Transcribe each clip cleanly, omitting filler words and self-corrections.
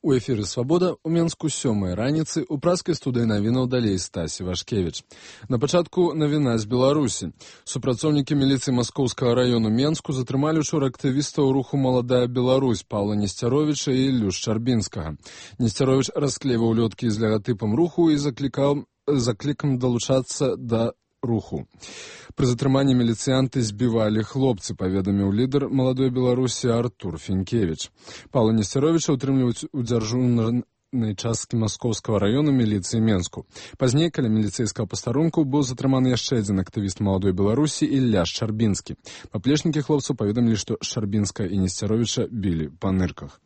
У эфіры «Свабода» ў Менску 7 раніцы ў праскай студыі навінаў далей Стасі Вашкевіч. На пачатку навіна з Беларусі. Супрацоўнікі міліцыі Маскоўскага раёну Менску затрымалі учора актывістаў руху «Маладая Беларусь» Паўла Несцяровіча і Іллю Шчарбінскага. Несцяровіч расклейваў лёткі з лагатыпам руху і заклікам далучацца да руху. Пры затрыманні міліцыянты збівалі хлопцы, паведаміў лідар «Маладой Беларусі» Артур Фінкевіч. Паўла Несцяровіча ўтрымліваюць у дзяржаўнай часткі Маскоўскага раёну міліцыі Менску. Пазней, каля міліцэйскага пастарунку, быў затрыманы яшчэ адзін актывіст «Маладой Беларусі» Ілля Шчарбінскі. Паплечнікі хлопцаў паведамілі, што Шчарбінскага і Несцяровіча білі па нырках.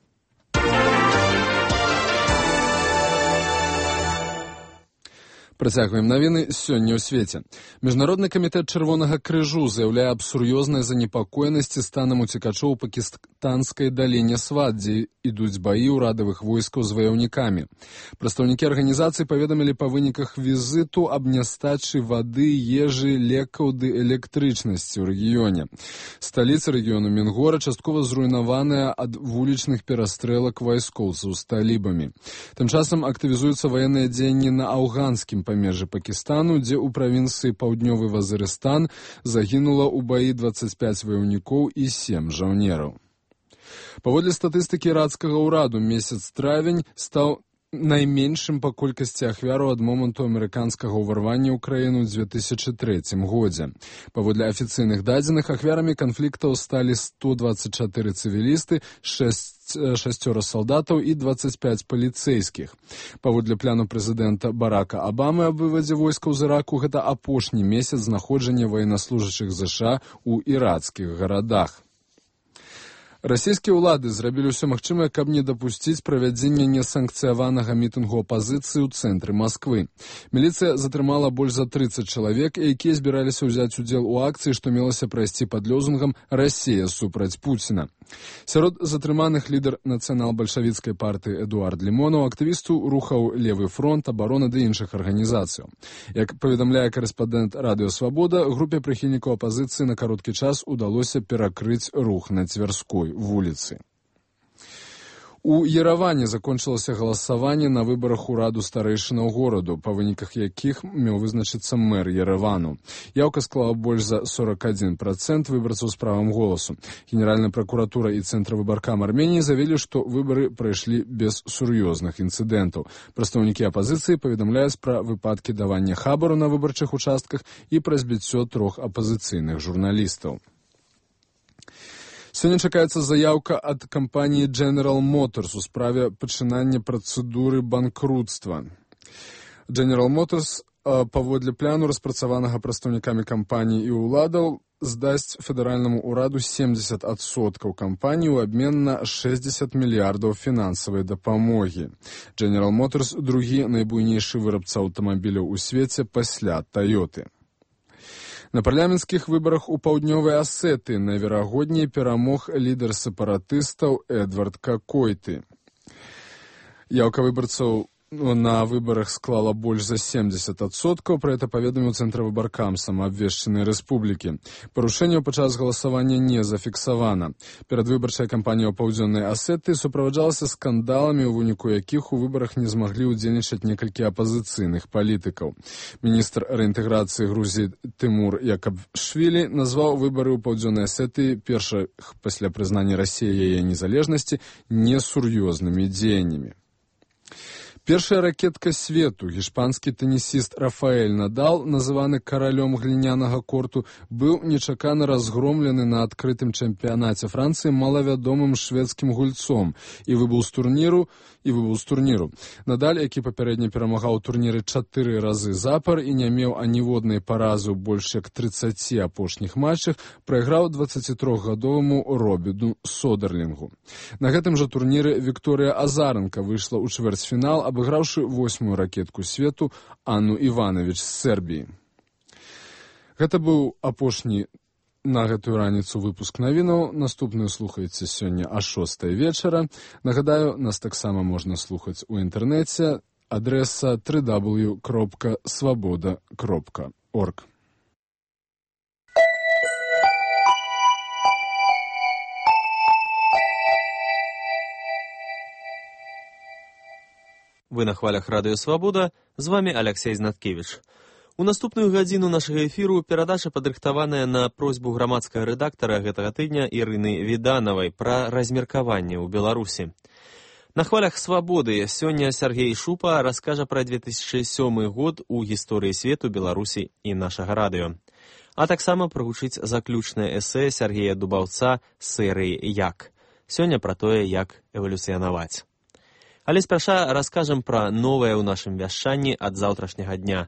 Працягваем навіны сёння ў свеце. Міжнародны камітэт Чырвонага крыжу заяўляе аб сур'ёзнай занепакоенасці станам уцекачоў у пакістанскай даліне Сват, дзе ідуць баі ўрадавых войскаў з ваяўнікамі. Прадстаўнікі арганізацыі паведамілі па выніках візіту аб нястачы вады, ежы, лекаў ды электрычнасці ў рэгіёне. Сталіца рэгіёну Мінгора часткова зруйнаваная ад вулічных перастрэлак вайскоўцаў з талібамі. Тым часам актывізуюцца ваенныя дзеянні на афганскім памежжы Пакістану, дзе ў правінцыі Паўднёвы Вазырыстан загінула ў баі 25 ваяўнікоў і 7 жаўнераў. Паводле статыстыкі ірацкага ўраду, месяц травень стаў найменшым па колькасці ахвяраў ад моманту амерыканскага ўварвання ў краіну ў 2003 годзе. Паводле афіцыйных дадзеных, ахвярамі канфліктаў сталі 124 цывілісты, 6 салдатаў і 25 паліцэйскіх. Паводле плану прэзідэнта Барака Абамы аб вывадзе войскаў з Іраку, гэта апошні месяц знаходжання ваеннаслужачых ЗША ў ірацкіх гарадах. Расійскія ўлады зрабілі ўсё магчымае, каб не дапусціць правядзення несанкцыяванага мітынгу апазіцыі ў цэнтры Масквы. Міліцыя затрымала больш за 30 чалавек, якія збіраліся ўзяць удзел у акцыі, што мелася прайсці пад лозунгам «Расія супраць Пуціна». Сярод затрыманых лідар нацыянал-бальшавіцкай партыі Эдуард Лімонаў, актывісту рухаў «Левы фронт», «Абарона» ды іншых арганізацыяў. Як паведамляе карэспандэнт радыё «Свабода», групе прыхільнікаў апазіцыі на кароткі час удалося перакрыць рух на Цвярской вуліцы. У Ерэване закончылася галасаванне на выбарах ураду старэйшынаў гораду, па выніках якіх меў вызначыцца мэр Ерэвану. Яўка склала больш за 41% выбарцаў з правам голасу. Генеральная пракуратура і Цэнтр выбаркам Арменіі заявілі, што выбары прайшлі без сур'ёзных інцыдэнтаў. Прадстаўнікі апазіцыі паведамляюць пра выпадкі давання хабару на выбарчых участках і пра збіццё 3 апазіцыйных журналістаў. Сёння чакаецца заяўка ад кампаніі General Motors у справе пачынання працэдуры банкруцтва. General Motors, паводле пляну, распрацаванага прадстаўнікамі кампаніі і ўладаў, здасць федэральнаму ўраду 70% кампаніі ў абмен на 60 мільярдаў фінансавай дапамогі. General Motors – другі найбуйнейшы вырабца аўтамабіляў у свеце пасля Тойоты. На парламенцкіх выбарах у паўднёвай Асетыі найверагодней перамог лідар сепаратыстаў Эдвард Какойты. Яўка выбарцаў на выбарах склала больш за 70%, пра гэта паведаміў Цэнтр выбаркам самаабвешчанай рэспублікі. Парушэнняў падчас галасавання не зафіксавана. Перадвыбарчая кампанія ў паўдзённай Асетыі суправаджалася скандаламі, у выніку якіх у выбарах не змаглі ўдзельнічаць некалькі апазіцыйных палітыкаў. Міністр рэінтэграцыі Грузіі Тымур Якабшвілі назваў выбары ў паўдзённай Асетыі, першых пасля прызнання Расіі яе незалежнасці, несур'ёзнымі дзеяннямі. Першая ракетка свету, гішпанскі тэнісіст Рафаэль Надал, называны каралём глінянага корту, быў нечакана разгромлены на адкрытым чэмпіянаце Францыі малавядомым шведскім гульцом і выбыў з турніру. Надаль, які папярэдне перамагаў у турніры 4 разы запар і не меў аніводнай паразы ў больш як 30 апошніх матчах, прайграў 23-гадоваму Робіну Содерлінгу. На гэтым жа турніры Вікторыя Азаранка выйшла ў чвэрцьфінал, абыграўшы 8-ю ракетку свету Анну Іванович з Сербіі. Гэта быў апошні на гэтую раніцу выпуск навінаў. Наступную слухаеце сёння а 6 вечара. Нагадаю, нас таксама можна слухаць у інтэрнэце. Адрэса www.svoboda.org. Вы на хвалях Радыё Свабода, з вами Алексей Знаткевич. У наступную гадзіну нашага эфіру перадача падрыхтаваная на просьбу грамадскага рэдактара гэтага тыдня Ірыны Віданавай пра размеркаванне ў Беларусі. На хвалях Свабоды сёння Сергей Шупа раскажа пра 2007 год у гісторыі свету, Беларусі і нашага радыё. А таксама прагучыць заключнае эсэ Сергея Дубаўца з серыі «Як». Сёння пра тое, як эвалюцыянаваць. Але спярша раскажам пра новае ў нашым вяшчанні ад заўтрашняга дня.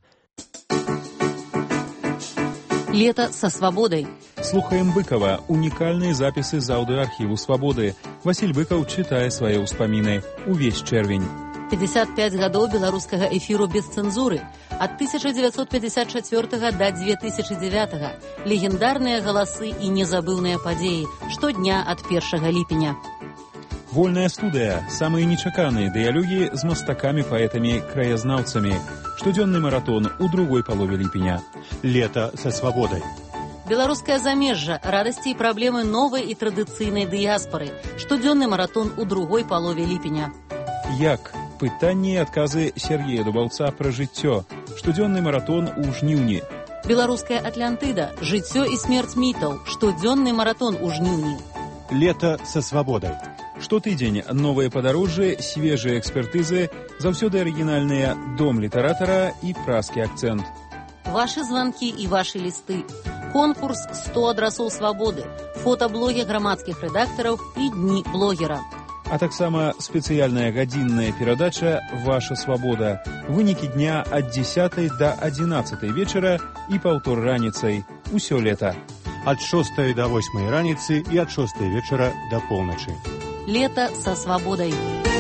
Лето со свободой. Слухаем Быкова. Уникальные записи из аудиоархиву «Свободы». Василь Быков читает свои успомины. Увесь червень. 55 гадоў беларускага эфіру без цэнзуры. Ад 1954 до 2009. Легендарныя галасы і незабыўныя падзеі. Штодня ад 1 ліпеня. Вольная студия. Самые нечаканные диалоги с мастаками-поэтами-краязнаўцами. Штодзённый маратон у другой полове ліпеня. Лето со свободой. Беларускае замежжа. Радасці і праблемы новай і традыцыйнай дыяспоры. Штодзённы маратон у другой полове ліпеня. Як? Пытанні і адказы Сергея Дубаўца пра жыццё. Штодзённы маратон у жніўні. Беларуская Атлантыда. Жыццё і смерць мітаў. Штодзённы маратон у жніўні. Лето со свободой. Штотыдзень новыя падарожжы, свежыя экспертызы, заўсёды арыгінальныя дом літаратара і празкі акцэнт. Вашы званкі і вашы лісты. Конкурс 100 адрасоў свабоды. Фотаблогі грамадскіх рэдактараў і дні блогера. А таксама спецыяльная гадзінная перадача «Ваша свабода». Вынікі дня ад 10 до 11 вечара і паўтор раніцай. Усё лета. От 6 до 8 раніцы и от 6 вечера до полночи. Лето со свободой.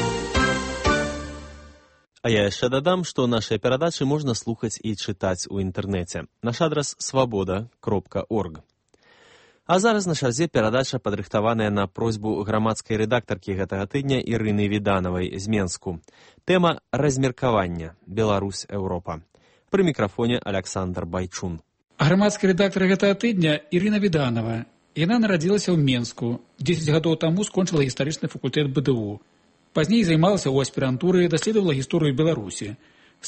А я яшчэ дадам, што нашыя перадачы можна слухаць і чытаць у інтэрнэце. Наш адрас свабода.орг. А зараз на чарзе перадача, падрыхтаваная на просьбу грамадскай рэдактаркі гэтага тыдня Ірыны Віданавай з Менску. Тэма размеркавання. Беларусь, Еўропа. Пры мікрафоне Александр Байчун. Грамадскі рэдактар гэтага тыдня Ірына Віданава. Яна нарадзілася ў Менску. 10 гадоў таму скончыла гістарычны факультэт БДУ. Пазней займалася ў аспірантуры, даследавала гісторыю Беларусі. З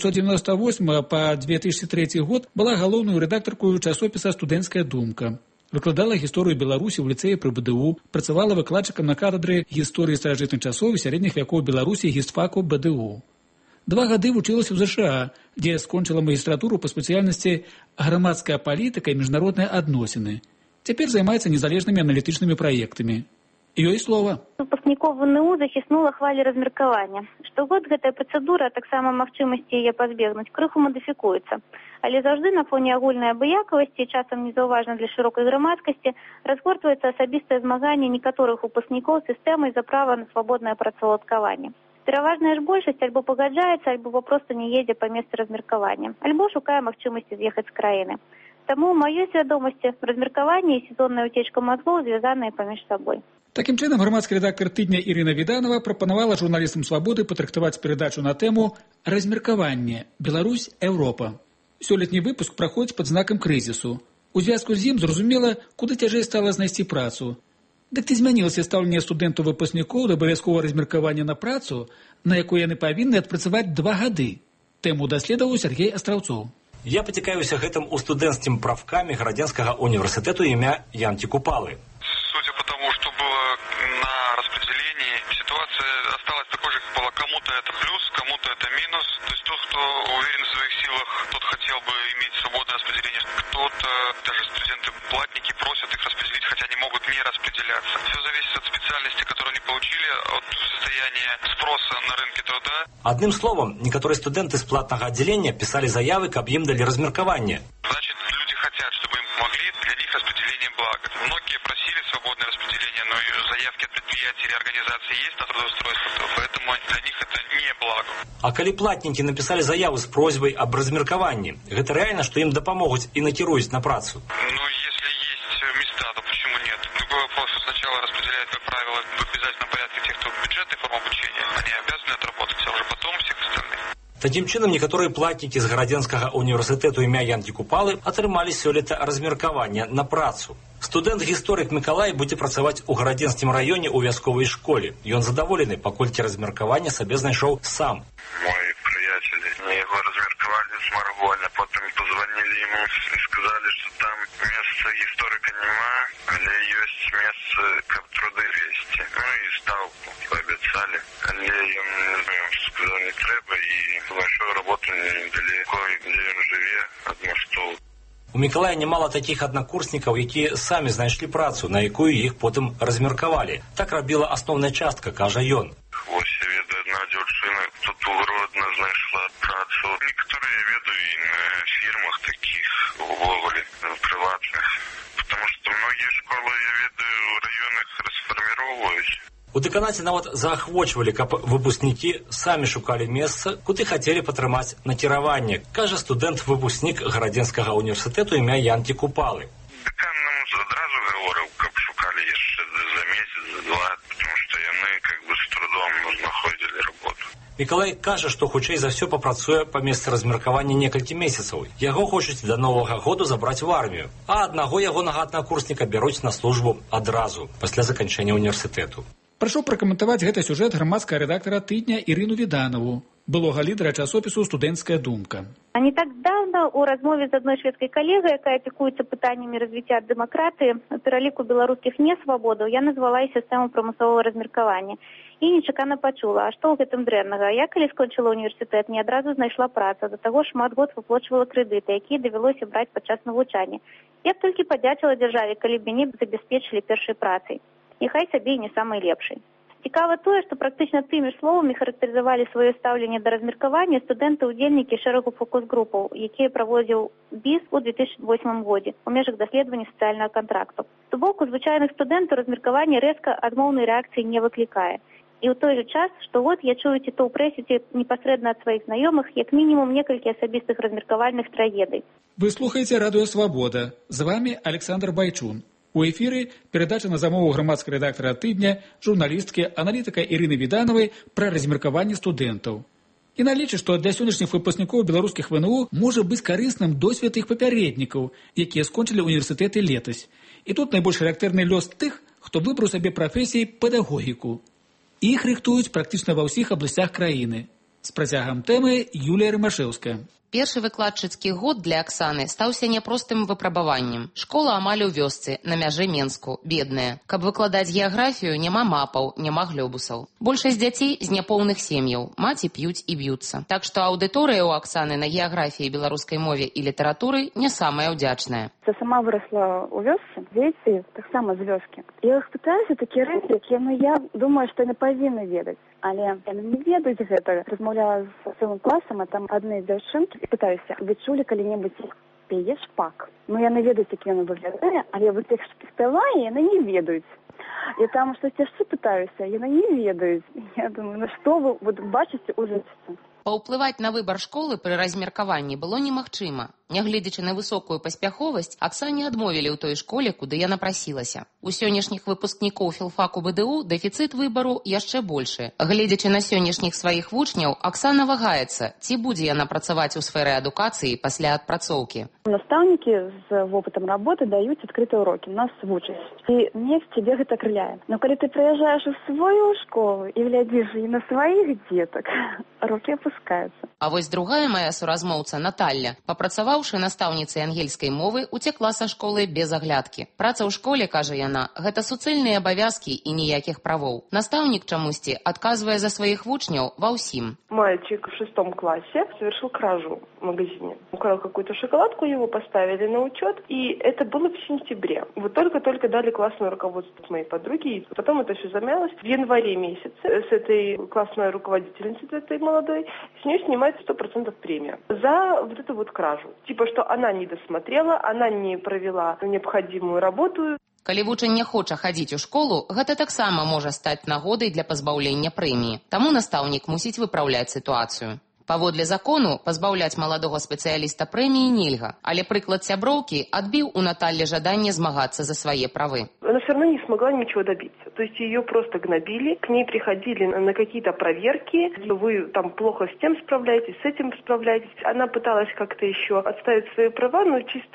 1998 па 2003 год была галоўнаю рэдактаркою часопіса «Студэнцкая думка». Выкладала гісторыю Беларусі ў ліцэі пры БДУ, працавала выкладчыкам на кафедры гісторыі старажытных часоў і сярэдніх вякоў Беларусі гістфаку БДУ. 2 гады вучылася ў ЗША, дзе скончыла магістратуру па спецыяльнасці «Грамадская палітыка і міжнародныя адносіны». Цяпер займаецца незалежнымі аналітычнымі праектамі. Ёй слова. Выпускнікоў ВНУ захіснула хвалі размеркавання. Штогод гэтая працэдура, а таксама магчымасці яе пазбегнуць, крыху мадыфікуецца. Але заўжды на фоне агульнай абыякавасці, часам незаўважна для шырокай грамадскасці, разгортваецца асабістае змаганне некаторых выпускнікоў сістэмай за права на свабоднае працаўладкаванне. Пераважная ж большасць альбо пагаджаецца, альбо папросту не едзе па месцы размеркавання, альбо шукае магчымасці з'ехаць з краіны. Таму ў маёй свядомасці размеркаванне і сезонная уцечка мазгоў звязаныя паміж сабой. Такім чынам, грамадскі рэдактар тыдня Ірына Віданава прапанавала журналістам «Свабоды» падрыхтаваць перадачу на тэму «Размеркаванне. Беларусь, Еўропа». Сёлетні выпуск праходзіць пад знакам крызісу. У звязку з ім зразумела, куды цяжэй стала знайсці працу. Дык ці змянілася стаўленне студэнтаў-выпускнікоў да абавязковага размеркавання на працу, на якой яны павінны адпрацаваць 2 гады? Тэму даследаваў Сергей Астраўцоў. Я пацікаюся гэтым у студэнцкім правкамі Гарадзенскага універсітэту імя Янкі Купалы. Судя по тому, что было на распределении, ситуация осталась такой же, как была. Кому-то это плюс, кому-то это минус. То есть тот, кто уверен в своих силах, тот хотел бы иметь свободное распределение. Кто-то, даже студенты-платники, просят их распределить, хотя они могут не распределяться. Все зависит от специальности, которую они получили, от состояния спроса на рынке труда. Одним словом, некоторые студенты с платного отделения писали заявы, каб им дали размеркование. Значит, люди хотят, чтобы им помогли, для них распределение блага. Многие просили свободное распределение, но заявки от предприятий или организаций есть на трудоустройство, поэтому для них это не благо. А калі платники написали заяву с просьбой об размерковании, это реально, что им допомогут и накируют на працу? Ну, если есть места, то почему нет? Другой вопрос, что сначала распределяют, как правило, в обязательном порядке тех, кто в бюджетной форме обучения, они обязаны отработать, а уже потом всех остальных. Таким чынам, некаторыя платнікі з Гарадзенскага універсітэту імя Янкі Купалы атрымалі сёлета размеркаванне на працу. Студэнт-гісторык Мікалай будзе працаваць у гарадзенскім раёне ў вясковай школе. Ён задаволены, паколькі размеркаванне сабе знайшоў сам. Мой приятель, его размерковали с Марголя, потом позвонили ему и сказали, что там места историка нема, але есть место, как труды вести. Ну и ставку пообещали, але им сказал не треба, и большую работу недалеко, где он живет, от мостов. У Мікалая немало такіх аднакурснікаў, якія самі знайшлі працу, на якую іх потым размеркавалі. Так рабіла асноўная частка, кажа ён. Ось я ведаю, одна дзяўчына тут у Гродно знайшла працу. Некоторые я ведаю и на фирмах таких, увогуле, приватных. Потому что многие школы, я ведаю, в районах расформировываюсь. У дэканаце нават заахвочвалі, каб выпускнікі самі шукалі месца, куды хацелі патрымаць накіраванне, кажа студэнт-выпускнік гарадзенскага універсітэту імя Янкі Купалы. Дэкан нам адразу гаворыў, каб шукалі яшчэ за месяц, за два, потому что яны как бы с трудом знаходзілі работу. Мікалай кажа, што хутчэй за ўсё папрацуе па месцы размеркавання некалькі месяцаў. Яго хочуць да новага году забраць в армію, а аднаго ягонага аднакурсніка бяруць на службу адразу, пасля заканчэння універсітэту. Прашу пракаментаваць гэты сюжэт грамадскага рэдактара тыдня Ірыну Віданову, былога лідара часопісу «Студэнцкая думка». А не так давно у размове з адной шведскай калегай, якая апекуецца пытаннямі развіцця дэмакратыі, у пераліку беларускіх несвабодаў я назвала і сістэму прамысловага размеркавання. І нечакана пачула, а што ў гэтым дрэннага? Я, калі скончыла універсітэт, не адразу знайшла працу, да таго шмат год выплачвала крэдыты, якія давялося браць падчас навучання. Я б толькі падзячыла дзяржаве, калі б мяне забяспечылі першай працай. Няхай сабе і не самай лепшай. Цікава тое, што практычна тымі ж словамі характарызавалі сваё стаўленне да размеркавання студэнты-удзельнікі шэрагу фокус-групаў, якія праводзіў БІС у 2008 годзе у межах даследавання сацыяльнага кантракту. То бок у звычайных студэнтаў размеркаванне рэзка адмоўнай рэакцыі не выклікае. І ў той жа час, штогод я чую ці то ў прэсе, ці непасрэдна ад сваіх знаёмых, як мінімум некалькі асабістых размеркавальных трагедый. Вы слухаеце радыё «Свабода». З вами Александр Байчун. У эфіры перадача на замову грамадскага рэдактара тыдня, журналісткі, аналітыка Ірыны Віданавай пра размеркаванне студэнтаў. Яна лічыць, што для сённяшніх выпускнікоў беларускіх ВНУ можа быць карысным досвед іх папярэднікаў, якія скончылі універсітэты летась. І тут найбольш характэрны лёс тых, хто выбраў сабе прафесіі педагогіку. Іх рыхтуюць практычна ва ўсіх абласцях краіны. З працягам тэмы Юлія Рымашэўская. Першы выкладчыцкі год для Аксаны стаўся няпростым выпрабаваннем. Школа амаль у вёсцы, на мяжы Менску, бедная. Каб выкладаць геаграфію, няма мапаў, няма глобусаў. Большасць дзяцей з няпоўных сем'яў. Маці п'юць і б'юцца. Так што аўдыторыя ў Аксаны на геаграфіі, беларускай мове і літаратуры не самая ўдзячная. Я сама вырасла ў вёсцы, дзеці таксама з вёскі. Я іх пытаюся такія рэчы, якія я думаю, што яны павінны ведаць. Але яны не ведаюць гэта. Размаўляла з цэлым класам, а там адны дзяўчынкі, і пытаюся, вы чулі калі-небудзь пее шпак? Ну, яны ведаюць, як яны выглядае, але вот іх спявае, яны не ведаюць. І там штось яшчэ пытаюся, яны не ведаюць. Я думаю, ну што вы вот бачыце ў жыцці? Паўплываць на выбар школы пры размеркаванні было немагчыма. Нягледзячы на высокую паспяховасць, Аксане адмовілі ў той школе, куды яна прасілася. У сённяшніх выпускнікоў філфаку БДУ дэфіцыт выбару яшчэ большы. Гледзячы на сённяшніх сваіх вучняў, Аксана вагаецца, ці будзе яна працаваць у сферы адукацыі пасля адпрацоўкі. Настаўнікі з вопытам работы даюць адкрытыя урокі, нас вучаць. І мне цябе гэта крыляе. Но калі ты прыязджаеш у сваю школу і глядзіш і на сваіх дзетак, рукі опускаюцца. А вось другая мая суразмоўца, Наталля, папрацаваўшы настаўніцай ангельскай мовы, уцекла са школы без аглядкі. Праца ў школе, кажа яна, гэта суцэльныя абавязкі і ніякіх правоў. Настаўнік чамусьці адказвае за сваіх вучняў ва ўсім. Мальчик в 6 классе совершил кражу в магазине. Украл какую-то шоколадку, его поставили на учет, и это было в сентябре. Вот только-только дали классное руководство с моей подруги, и потом это все замялось. В январе месяце с этой классной руководительницей, этой молодой, с нее снимается 100% премия за вот эту вот кражу. Типа, что она не досмотрела, она не провела необходимую работу. Калі вучань не хоча хадзіць у школу, гэта таксама можа стаць нагодай для пазбаўлення прэміі. Таму настаўнік мусіць выпраўляць сітуацыю. Паводле закону, пазбаўляць маладога спецыяліста прэміі нельга, але прыклад сяброўкі адбіў у Наталлі жаданне змагацца за свае правы. Она все равно не смогла ничего добиться. То есть ее просто гнобили, к ней приходили на какие-то проверки, вы там плохо с тем справляетесь, с этим справляетесь. Она пыталась как-то еще отставить свои права, но чисто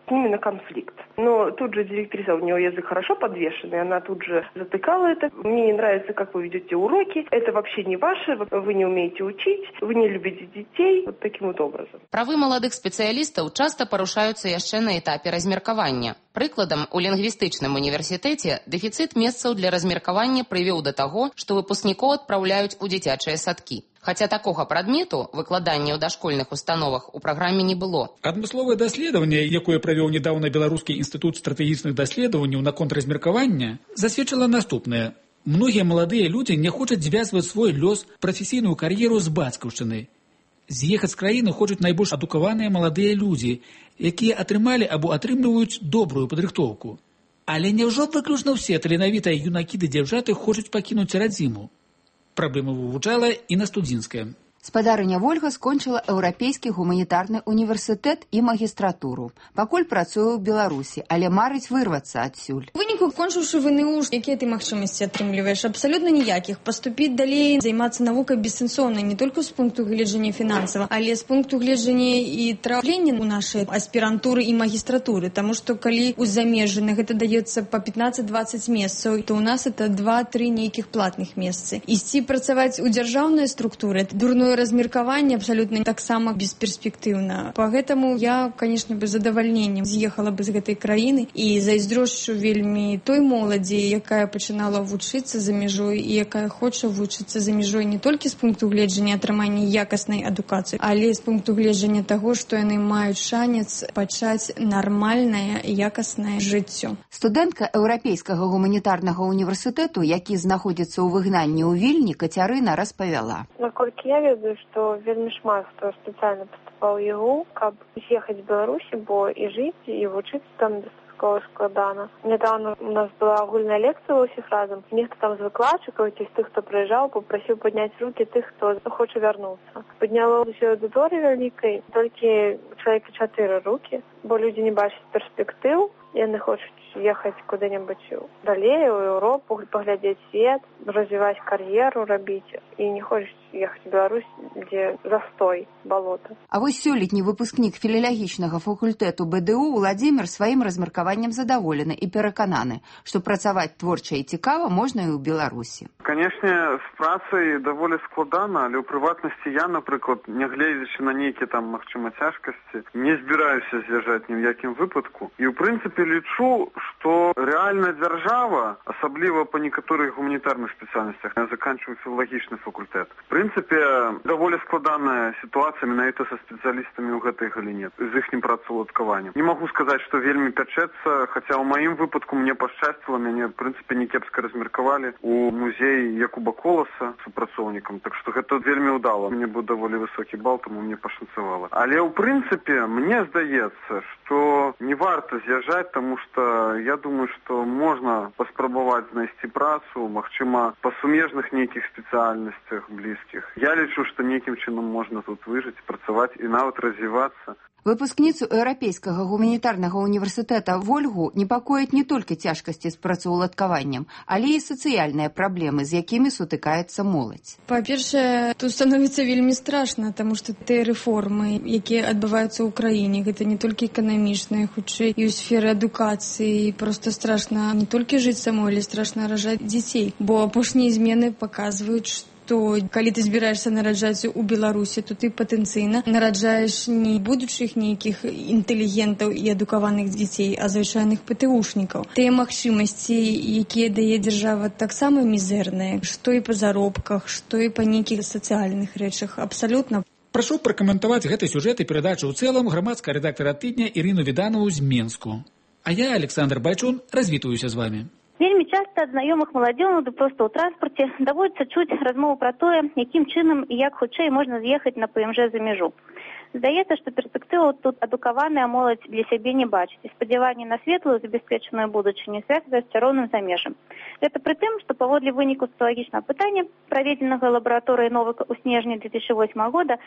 с ними на конфликт. Но тут же директриса, у нее язык хорошо подвешенный, она тут же затыкала это. Мне не нравится, как вы ведете уроки, это вообще не ваше, вы не умеете учить, вы не любите детей. Вот таким вот образом. Правы маладых спецыялістаў часта парушаюцца яшчэ на этапе размеркавання. Прыкладам, у лінгвістычным універсітэце дэфіцыт месцаў для размеркавання прывёў да таго, што выпускнікоў адпраўляюць у дзіцячыя садкі. Хаця такога прадмету, выкладання ў дашкольных установах, у праграме не было. Адмысловае даследаванне, якое правёў нядаўна Беларускі інстытут стратэгічных даследаванняў наконт размеркавання, засведчыла наступнае. Многія маладыя людзі не хочуць звязваць свой лёс, прафесійную кар'еру з бацькаўшчынай. З'ехаць з краіны хочуць найбольш адукаваныя маладыя людзі, якія атрымалі або атрымліваюць добрую падрыхтоўку. Але няўжо выключна ўсе таленавітыя юнакі ды дзяўчаты хочуць пакінуць радзіму? Праблема вывучала і на студзінская. Спадарыня Вольга скончыла Еўрапейскі гуманітарны універсітэт і магістратуру. Пакуль працуе ў Беларусі, але марыць вырвацца адсюль. У выніку, кончыўшы ВНУ, якія ты магчымасці атрымліваеш? Абсалютна ніякіх. Паступіць далей, займацца навукай бессэнсоўна не толькі з пункту гледжання фінансава, але з пункту гледжання і траўлення ў нашай аспірантуры і магістратуры. Таму што калі ў замежжаны гэта даецца па 15-20 месцаў, то ў нас это 2-3 нейкіх платных месцы. Ісці працаваць у дзяржаўнай структуры дурное размеркаванне абсалютна таксама бесперспектыўна. Поэтому я, конечно, бы задавальненнем з'ехала бы з гэтай краіны і зайздрошчу вельмі той моладзі, якая пачынала вучыцца за мяжой і якая хоча вучыцца за мяжой не толькі з пункту гледжання атрымання якаснай адукацыі, але з пункту гледжання таго, што яны маюць шанец пачаць нармальнае і якаснае жыццё. Студэнтка Еўрапейскага гуманітарнага універсітэту, які знаходзіцца ў выгнанні ў Вільні, Кацярына распавяла. Наколькі я ведаю, што вельмі шмат хто спецыяльна паступаў у ЕГУ, каб з'ехаць з Беларусі, бо і жыць, і вучыцца там дастаткова складана. Нядаўна у нас была агульная лекцыя ва ўсіх разам. Нехта там з выкладчыкаў ці з тых, хто прыязджаў, папрасіў падняць рукі тых, хто хоча вярнуцца. Падняла ўсё аўдыторыі вялікай, толькі чалавека 4 рукі, бо людзі не бачаць перспектыў, яны хочуць ехаць куды-небудзь далей, у Еўропу, паглядзець свет, развіваць кар'еру, рабіць, і не хочуць ехаць у Беларусь, дзе застой, балота. А вось сёлетні выпускнік філалагічнага факультэту БДУ Владзімір сваім размеркаваннем задаволены і перакананы, што працаваць творча і цікава можна і ў Беларусі. Канешне, з працай даволі складана, але ў прыватнасці я, напрыклад, нягледзячы на нейкія там, магчыма, цяжкасці, не збіраюся з'язджаць ні ў якім выпадку. І ў прынцыпе лічу, што рэальна дзяржава, асабліва па некаторых гуманітарных спецыяльнасцях, я заканчиваю філалагічны факультэт. В прынцыпе, даволі складаная сітуацыя менавіта са спецыялістамі ў гэтай галіне, з іхнім працаўладкаваннем. Не магу сказаць, што вельмі пячэцца, хаця ў маім выпадку мне пашчасціла, мяне, в прынцыпе, некепска размеркавалі у музеі Якуба Коласа супрацоўнікам, так што гэта вельмі ўдала. Мне быў даволі высокі бал, таму мне пашанцавала. Але ў прынцыпе, мне здаецца, што не варта з'язджаць, таму што я думаю, што можна паспрабаваць знайсці працу, магчыма, па сумежных нейкіх спецыяльнасцях блізкіх. Я лічу, што нейкім чынам можна тут выжыць, працаваць і нават развівацца. Выпускніцу Еўрапейскага гуманітарнага універсітэта Вольгу непакояць не толькі цяжкасці з працаўладкаваннем, але і сацыяльныя праблемы, з якімі сутыкаецца моладзь. Па-першае, тут становіцца вельмі страшна, таму што тыя рэформы, якія адбываюцца ў краіне, гэта не толькі эканамічныя, хутчэй і ў сферы адукацыі. Проста страшна не толькі жыць самой, але страшна ражаць дзяцей, бо апошнія змены паказваюць, што калі ты збіраешся нараджаць у Беларусі, то ты патэнцыйна нараджаеш не будучых нейкіх інтэлігентаў і адукаваных дзяцей, а звычайных ПТУшнікаў. Тыя магчымасці, якія дае дзяржава, таксама мізэрныя, што і па заробках, што і па нейкіх сацыяльных рэчах, абсалютна. Прашу пракаментаваць гэты сюжэт і перадачу ў цэлым грамадская рэдактара тыдня Ірыну Віданову з Менску. А я, Александр Байчун, развітуюся з вами. Вельмі часта ад знаёмых маладзёнаў, ды проста ў транспарце даводзіцца чуць размову пра тое, якім чынам і як хутчэй можна з'ехаць на ПМЖ за мяжу. Здаецца, што перспектыву тут адукаваная моладзь для сябе не бачыць, і спадзяванне на светлую забяспечаную будучыню звязваюць з цароўным замежам. Гэта пры тым, што паводле выніку сацыялагічнага пытання, праведзенага лабараторыяй Новака ў снежні 2008 года,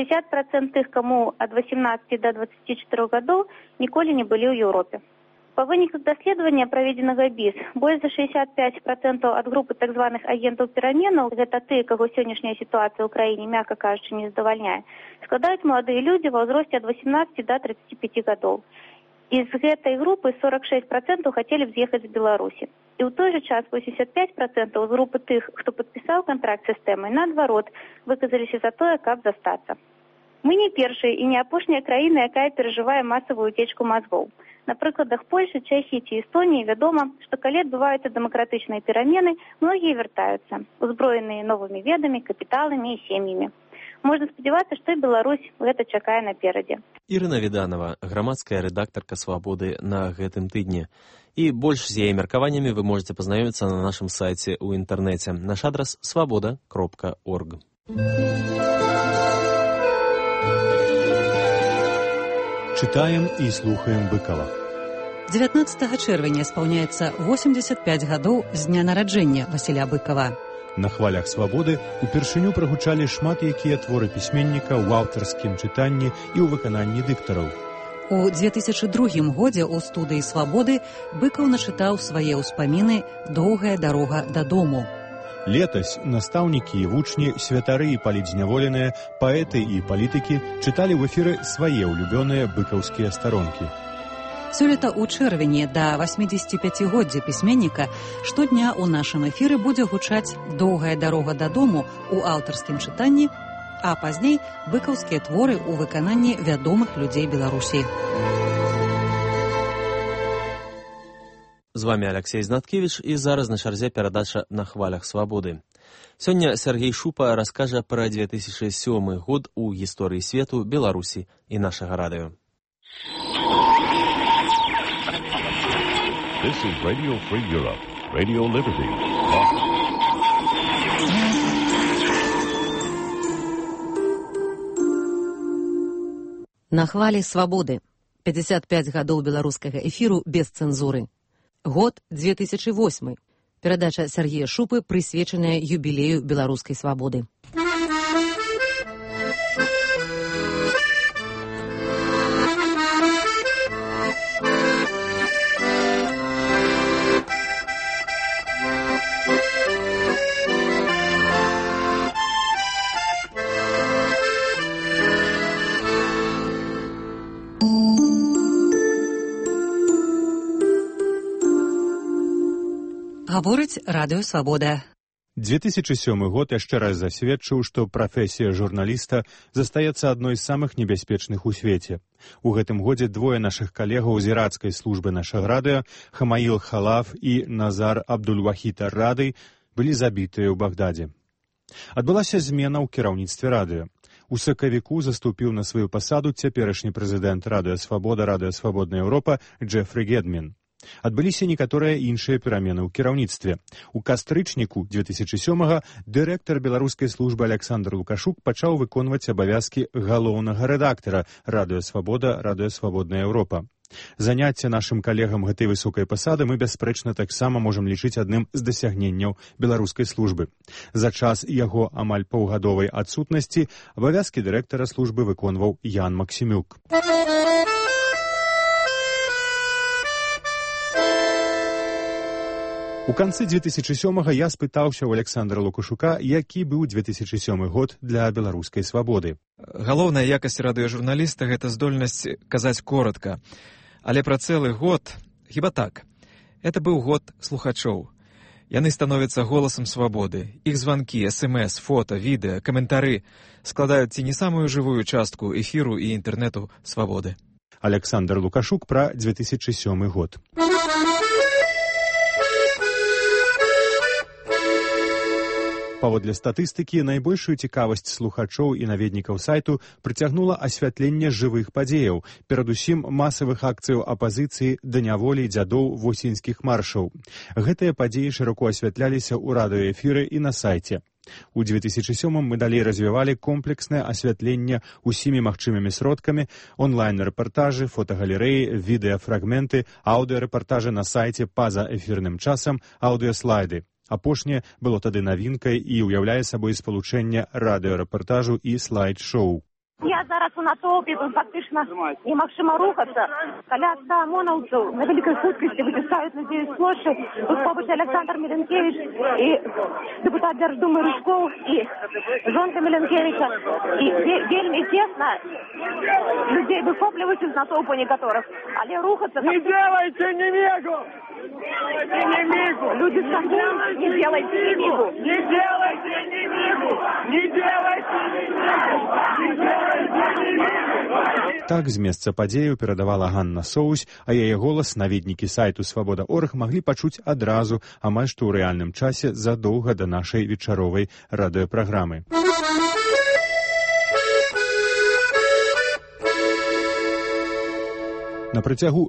60% тых, каму ад 18 да 24 гадоў, ніколі не былі ў Еўропе. Па выніках даследавання, праведзенага БІС, больш за 65% ад групы так званых агентаў пераменаў, гэта тыя, каго сённяшняя сітуацыя ў краіне, мякка кажучы, не задавальняе, складаюць маладыя людзі ва ўзросце ад 18 да 35 гадоў. Из гэтай групы 46% хотели з'ехаць з Беларусі. І ў той жа час 85% з групы тых, хто падпісаў кантракт з сістэмай, наадварот, выказаліся за тое, каб застацца. Мы не першыя і не апошняя краіна, якая перажывае масавую уцечку мазгоў. На прыкладах Польшы, Чэхіі ці Эстоніі вядома, што калі адбываюцца дэмакратычныя перамены, многія вяртаюцца, узброеныя новымі ведамі, капіталамі і сем'ямі. Можна спадзявацца, што і Беларусь гэта чакае наперадзе. Ірына Віданова, грамадская рэдактарка «Свабоды» на гэтым тыдні. І больш з яе меркаваннямі вы можаце пазнаёміцца на нашым сайце ў інтэрнэце. Наш адрас свабода.орг. Читаем и слухаем Быкова. 19 чэрвеня спаўняецца 85 гадоў з дня нараджэння Васіля Быкова. На хвалях свабоды упершыню прагучалі шмат якія творы пісьменніка ў аўтарскім чытанні і ў выкананні дыктараў. У 2002 годзе ў студыі «Свабоды» Быкаў начытаў свае ўспаміны «Доўгая дарога дадому». Летась настаўнікі і вучні, святары і палітзняволеныя, паэты і палітыкі чыталі ў эфіры свае ўлюбёныя быкаўскія старонкі. Сёлета ў чэрвені да 85-годдзя пісьменніка штодня ў нашым эфіры будзе гучаць «Доўгая дарога дадому» у аўтарскім чытанні, а пазней быкаўскія творы ў выкананні вядомых людзей Беларусі. З вами Алексей Знаткевич, і зараз на чарзе перадача «На хвалях свабоды». Сёння Сергей Шупа раскажа пра 2007 год у гісторыі свету, Беларусі і нашага радыё. This is Radio Free Europe, Radio Liberty. На хвалі свабоды. 55 гадоў беларускага эфіру без цэнзуры. Год 2008. Перадача Сергея Шупы, прысвечаная юбілею беларускай свабоды. Гаворыць радыё «Свабода». 2007 год яшчэ раз засведчыў, што прафесія журналіста застаецца адной з самых небяспечных у свеце. У гэтым годзе двое нашых калегаў з ірацкай службы нашага радыё, Хамаіл Халаф і Назар Абдуль-Вахід ар-Рады, былі забітыя ў Багдадзе. Адбылася змена ў кіраўніцтве радыё. У сакавіку заступіў на сваю пасаду цяперашні прэзідэнт радыё «Свабода», радыё «Свабодная Еўропа» Джефры Гедмін. Адбыліся некаторыя іншыя перамены ў кіраўніцтве. У кастрычніку 2007-га дырэктар беларускай службы Александр Лукашук пачаў выконваць абавязкі галоўнага рэдактара радыё «Свабода», радыё «Свабодная Еўропа». Заняцце нашым калегам гэтай высокай пасады мы бясспрэчна таксама можам лічыць адным з дасягненняў беларускай службы. За час яго амаль паўгадовай адсутнасці абавязкі дырэктара службы выконваў Ян Максімюк. У канцы 2007-га я спытаўся ў Александра Лукашука, які быў 2007 год для беларускай свабоды. Галоўная якасць радыёжурналіста – гэта здольнасць казаць коратка. Але пра цэлы год, хіба так. Это быў год слухачоў. Яны становяцца голасам свабоды. Іх званкі, СМС, фота, відэа, каментары складаюць ці не самую жывую частку эфіру і інтэрнэту свабоды. Александр Лукашук пра 2007 год. Паводле статыстыкі, найбольшую цікавасць слухачоў і наведнікаў сайту прыцягнула асвятленне жывых падзеяў, перадусім масавых акцыяў апазіцыі да няволі дзядоў восеньскіх маршаў. Гэтыя падзеі шырока асвятляліся ў радыёэфіры і на сайце. У 2007-м мы далей развівалі комплекснае асвятленне усімі магчымымі сродкамі, онлайн-рэпартажы, фотагалерэі, відэафрагменты, аўдыарэпартажы на сайце па-за эфірным часам, аўдыаслайды. Апошняе было тады навінкай і ўяўляе сабой спалучэнне радыёрэпартажу і слайд-шоу. Я зараз у натоўпе, тут фактычна немагчыма рухацца. Каля 100 ОМОНаўцаў на вялікай хуткасці выцісаюць людзей з плошчы. Тут побач Александр Міленкевіч і дэпутат Дзярждумы Рыжкоў і жонка Міленкевіча. І вельмі цесна людзей выхопліваюць з натоўпу некаторых. Але рухацца... Не делайте немигу! Не мигу! Люди скандуют, не делайте немигу! Не делайте немигу! Не делайте немигу! Так з месца падзею перадавала Ганна Соусь, а яе голас наведнікі сайту «Свабода.орг» маглі пачуць адразу, амаль што ў рэальным часе задоўга да нашай вечаровай радыёпраграмы. На працягу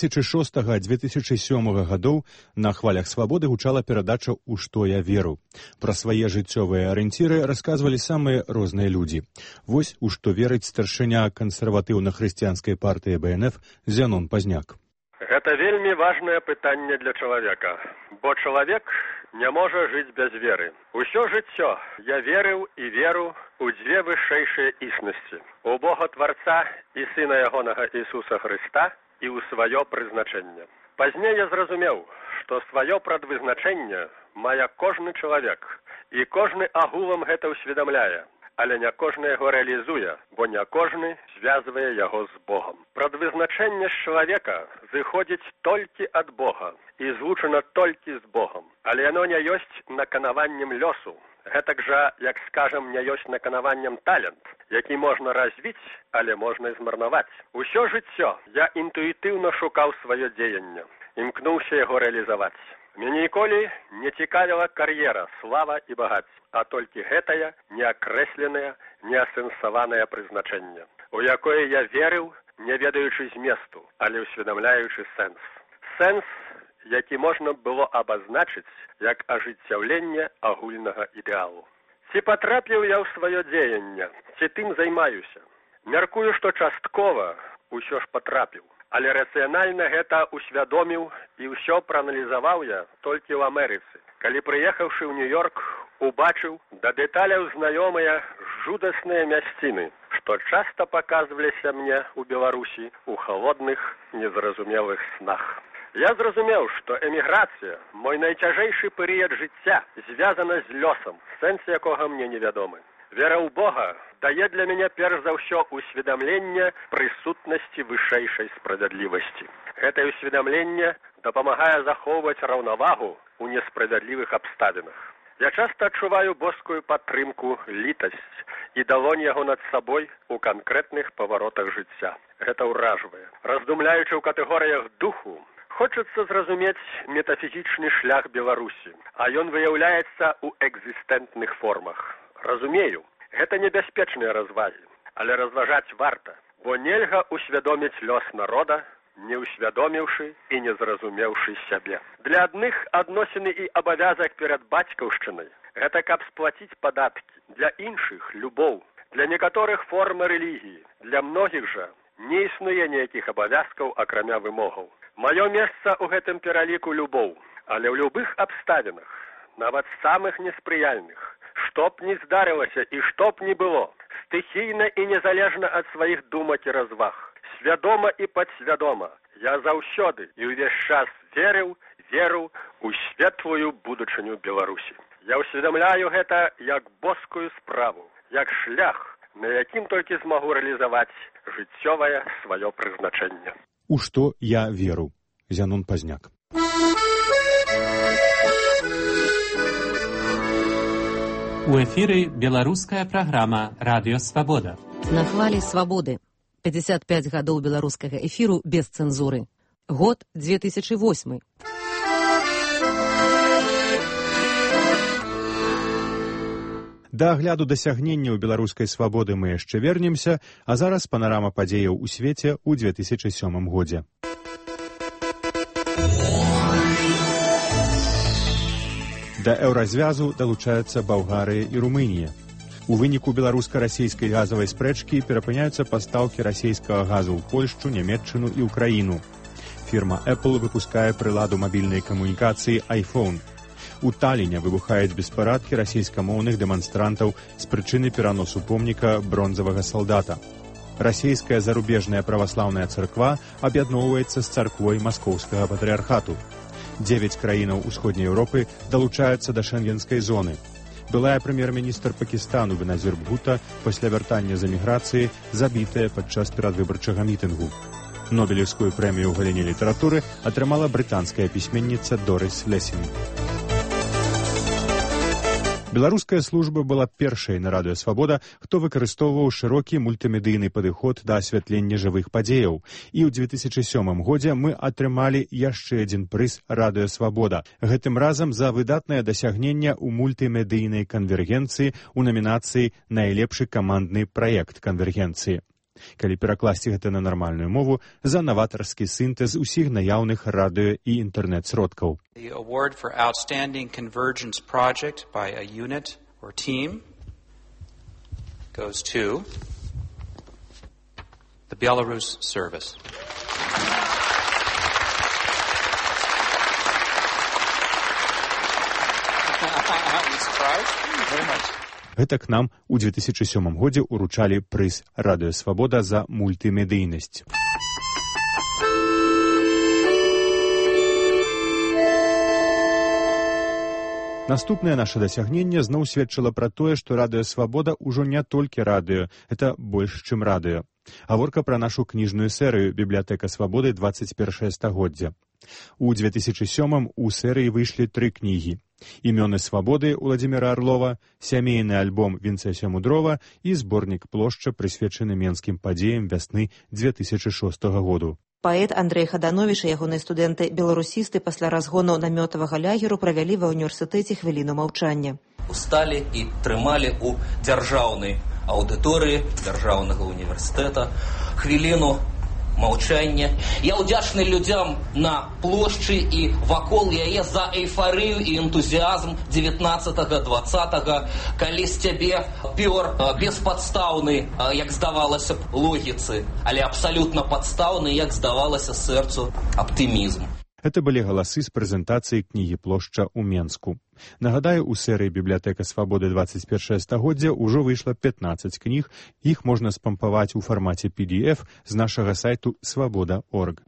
2006-2007 гадоў на хвалях свабоды гучала перадача «У што я веру». Пра свае жыццёвыя арыенціры расказвалі самыя розныя людзі. Вось у што верыць старшыня кансерватыўна-хрысціянскай партыі БНФ Зянон Пазняк. Гэта вельмі важнае пытанне для чалавека, бо чалавек не можа жыць без веры. Усё жыццё я верыў і веру у дзве вышэйшыя існасці. У Бога Тварца і Сына Ягонага Ісуса Хрыста і ў сваё прызначэнне. Пазней я зразумеў, што сваё прадвызначэнне мае кожны чалавек, і кожны агулам гэта ўсведамляе. Але не кожны яго рэалізуе, бо не кожны звязвае яго з Богом. Прадвызначэнне з чалавека зыходзіць толькі ад Бога і злучана толькі з Богом. Але яно не ёсць наканаваннем лёсу. Гэтак жа, як скажам, не ёсць наканаваннем талент, які можна развіць, але можна і змарнаваць. Усё жыццё я інтуітыўна шукаў сваё дзеянне, імкнуўся яго рэалізаваць. Мяне ніколі не цікавіла кар'ера, слава і багаць, а толькі гэтае неакрэсленае, неасэнсаванае прызначэнне, у якое я верыў, не ведаючы зместу, але ўсведамляючы сэнс. Сэнс, які можна было абазначыць як ажыццяўленне агульнага ідэалу. Ці патрапіў я ў сваё дзеянне, ці тым займаюся? Мяркую, што часткова ўсё ж патрапіў. Але рацыянальна гэта ўсвядоміў і ўсё прааналізаваў я толькі ў Амерыцы. Калі прыехаўшы ў Нью-Йорк, убачыў да дэталяў знаёмыя жудасныя мясціны, што часта паказваліся мне ў Беларусі ў халодных, незразумелых снах. Я зразумеў, што эміграцыя, мой найцяжэйшы перыяд жыцця, звязана з лёсам, сэнс якога мне невядомы. Вера ў Бога дае для мяне перш за ўсё усведамленне прысутнасці вышэйшай справядлівасці. Гэтае усведамленне дапамагае захоўваць раўнавагу ў несправядлівых абставінах. Я часта адчуваю боскую падтрымку, літасць і далонь яго над сабой у канкрэтных паваротах жыцця. Гэта ўражвае. Раздумляючы ў катэгорыях духу, хочацца зразумець метафізічны шлях Беларусі, а ён выяўляецца ў экзістэнтных формах. Разумею, гэта небяспечныя развагі, але разважаць варта, бо нельга усвядоміць лёс народа, не усвядоміўшы і не зразумеўшы сябе. Для адных адносіны і абавязак перад бацькаўшчынай – гэта каб сплаціць падаткі, для іншых – любоў, для некаторых форма рэлігіі, для многіх жа не існуе ніякіх абавязкаў, акрамя вымогаў. Маё месца ў гэтым пераліку любоў, але ў любых абставінах, нават самых неспрыяльных, што б ні здарылася і што б ні было, стыхійна і незалежна ад сваіх думак і разваг, свядома і падсвядома, я заўсёды і ўвесь час веру ў светлую будучыню Беларусі. Я ўсведамляю гэта як боскую справу, як шлях, на якім толькі змагу рэалізаваць жыццёвае сваё прызначэнне. У што я веру. Зянон Пазняк. У эфіры беларуская праграма «Радыё Свабода». На хвалі свабоды. 55 гадоў беларускага эфіру без цэнзуры. Год 2008. Да агляду дасягненняў беларускай свабоды мы яшчэ вернемся, а зараз панарама падзеяў у свеце ў 2007 годзе. Да еўразвязу далучаюцца Балгарыя і Румынія. У выніку беларуска-расійскай газавай спрэчкі перапыняюцца пастаўкі расійскага газу ў Польшчу, Нямецчыну і ўкраіну. Фірма Apple выпускае прыладу мабільнай камунікацыі iPhone. У Таліне выбухаюць беспарадкі расійскамоўных дэманстрантаў з прычыны пераносу помніка бронзавага салдата. Расійская зарубежная праваслаўная царква аб'ядноўваецца з царквой маскоўскага патрыархату. 9 краінаў Усходняй Еўропы далучаюцца да шэнгенскай зоны. Былая прэм'ер-міністр Пакістану Беназір Бхута пасля вяртання з эміграцыі забітая падчас перадвыбарчага мітынгу. Нобелевскую прэмію ў галіне літаратуры атрымала брытанская пісьменніца Дорис Лесінг. Беларуская служба была першай на радыё «Свабода», хто выкарыстоўваў шырокі мультымедыйны падыход да асвятлення жывых падзеяў. І ў 2007 годзе мы атрымалі яшчэ адзін прыз «Радыё Свабода». Гэтым разам за выдатнае дасягненне ў мультымедыйнай канвергенцыі ў намінацыі «Найлепшы камандны праект канвергенцыі». Калі перакласці гэта на нармальную мову, за наватарскі сінтэз усіх наяўных радыё і інтэрнэт-сродкаў. The award for outstanding convergence project by a unit or team goes to the Belarus service. Very much. Гэта к нам у 2007 годзе уручалі прыз «Радыё Свабода» за мультымедыйнасць. Наступнае наша дасягненне зноў сведчыла пра тое, што «Радыё Свабода» ўжо не толькі радыё, это больш, чым радыё. Гаворка пра нашу кніжную серыю «Бібліятэка Свабоды 21 стагоддзя». У 2007 у серыі выйшлі 3 кнігі. «Імёны свабоды» Владзіміра Арлова, сямейны альбом Вінцэсія Мудрова і зборнік «Плошча», прысвечаны менскім падзеям вясны 2006 году. Паэт Андрэй Хадановіч і ягоныя студэнты-беларусісты пасля разгону намётавага лягеру правялі ва ўніверсітэце хвіліну маўчання. Усталі і трымалі ў дзяржаўнай аўдыторыі дзяржаўнага універсітэта хвіліну маўчання. Я ўдзячны людзям на плошчы і вакол яе за эйфарыю і энтузіазм 19-20, калі з цябе пёр беспадстаўны, як здавалася б, логіцы, але абсалютна падстаўны, як здавалася сэрцу, аптымізм. Это былі галасы з прэзентацыі кнігі «Плошча» ў Менску. Нагадаю, у серыі «Бібліятэка Свабоды 21 стагоддзя» ўжо выйшла 15 кніг, іх можна спампаваць у фармаце PDF з нашага сайту свабода.орг.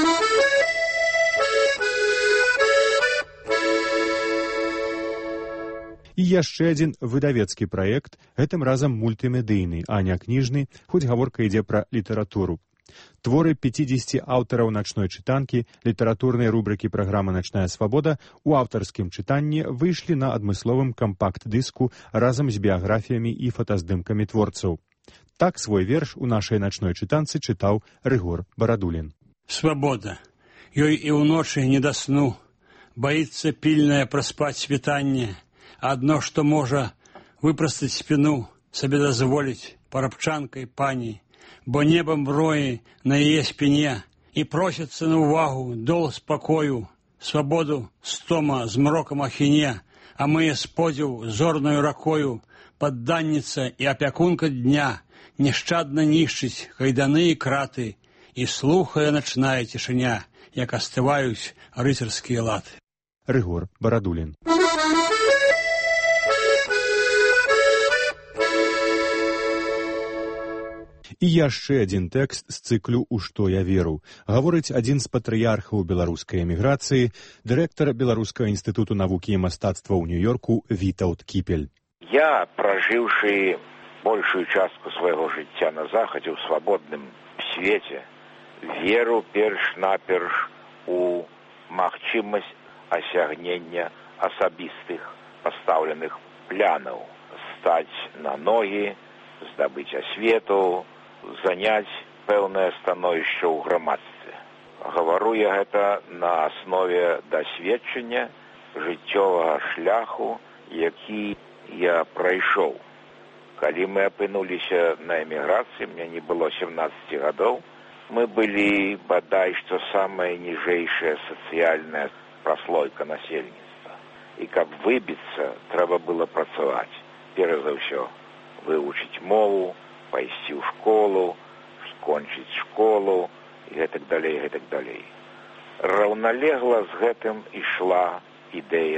І яшчэ адзін выдавецкі праект, гэтым разам мультымедыйны, а не кніжны, хоць гаворка ідзе пра літаратуру. Творы 50 аўтараў начной чытанкі, літаратурнай рубрыкі праграмы «Начная свабода» у аўтарскім чытанні выйшлі на адмысловым кампакт-дыску разам з біяграфіямі і фотаздымкамі творцаў. Так свой верш у нашай начной чытанцы чытаў Рыгор Барадулін. Свабода. Ёй і ўночы не да сну. Баіцца пільнае праспаць світанне. Адно, што можа выпрастаць спіну, сабе дазволіць парабчанкай пані. Бо небом броі на яе спіне і просіцца на ўвагу дол спакою, свабоду стома змрокам ахіне, а мы сподзіў зорнаю ракою, падданніца і апякунка дня няшчадна нішчыць кайданы і краты, і слухае начная цішыня, як астываюць рыцарскія латы. Рыгор Барадулін. І яшчэ адзін тэкст з цыклю «У што я веру». Гаворыць адзін з патрыярхаў беларускай эміграцыі, дырэктар Беларускага інстытуту навукі і мастацтва ў Нью-Йорку Вітаўт Кіпель. Я, пражыўшы большую частку свайго жыцця на захадзе ў свабодным свеце, веру перш-наперш у магчымасць асягнення асабістых пастаўленых планаў, стаць на ногі, здабыць асвету, заняць пэўнае становішча ў грамадстве. Гавару я гэта на аснове дасведчання жыццёвага шляху, які я прайшоў. Калі мы апынуліся на эміграцыі, мне не было 17 гадоў, мы былі, бадай, што самая ніжэйшая сацыяльная праслойка насельніцтва. І каб выбіцца, трэба было працаваць. Перш за ўсё, вывучыць мову, пайсці ў школу, скончыць школу, і гэтак далей, гэтак далей. Раўналегла з гэтым ішла ідэя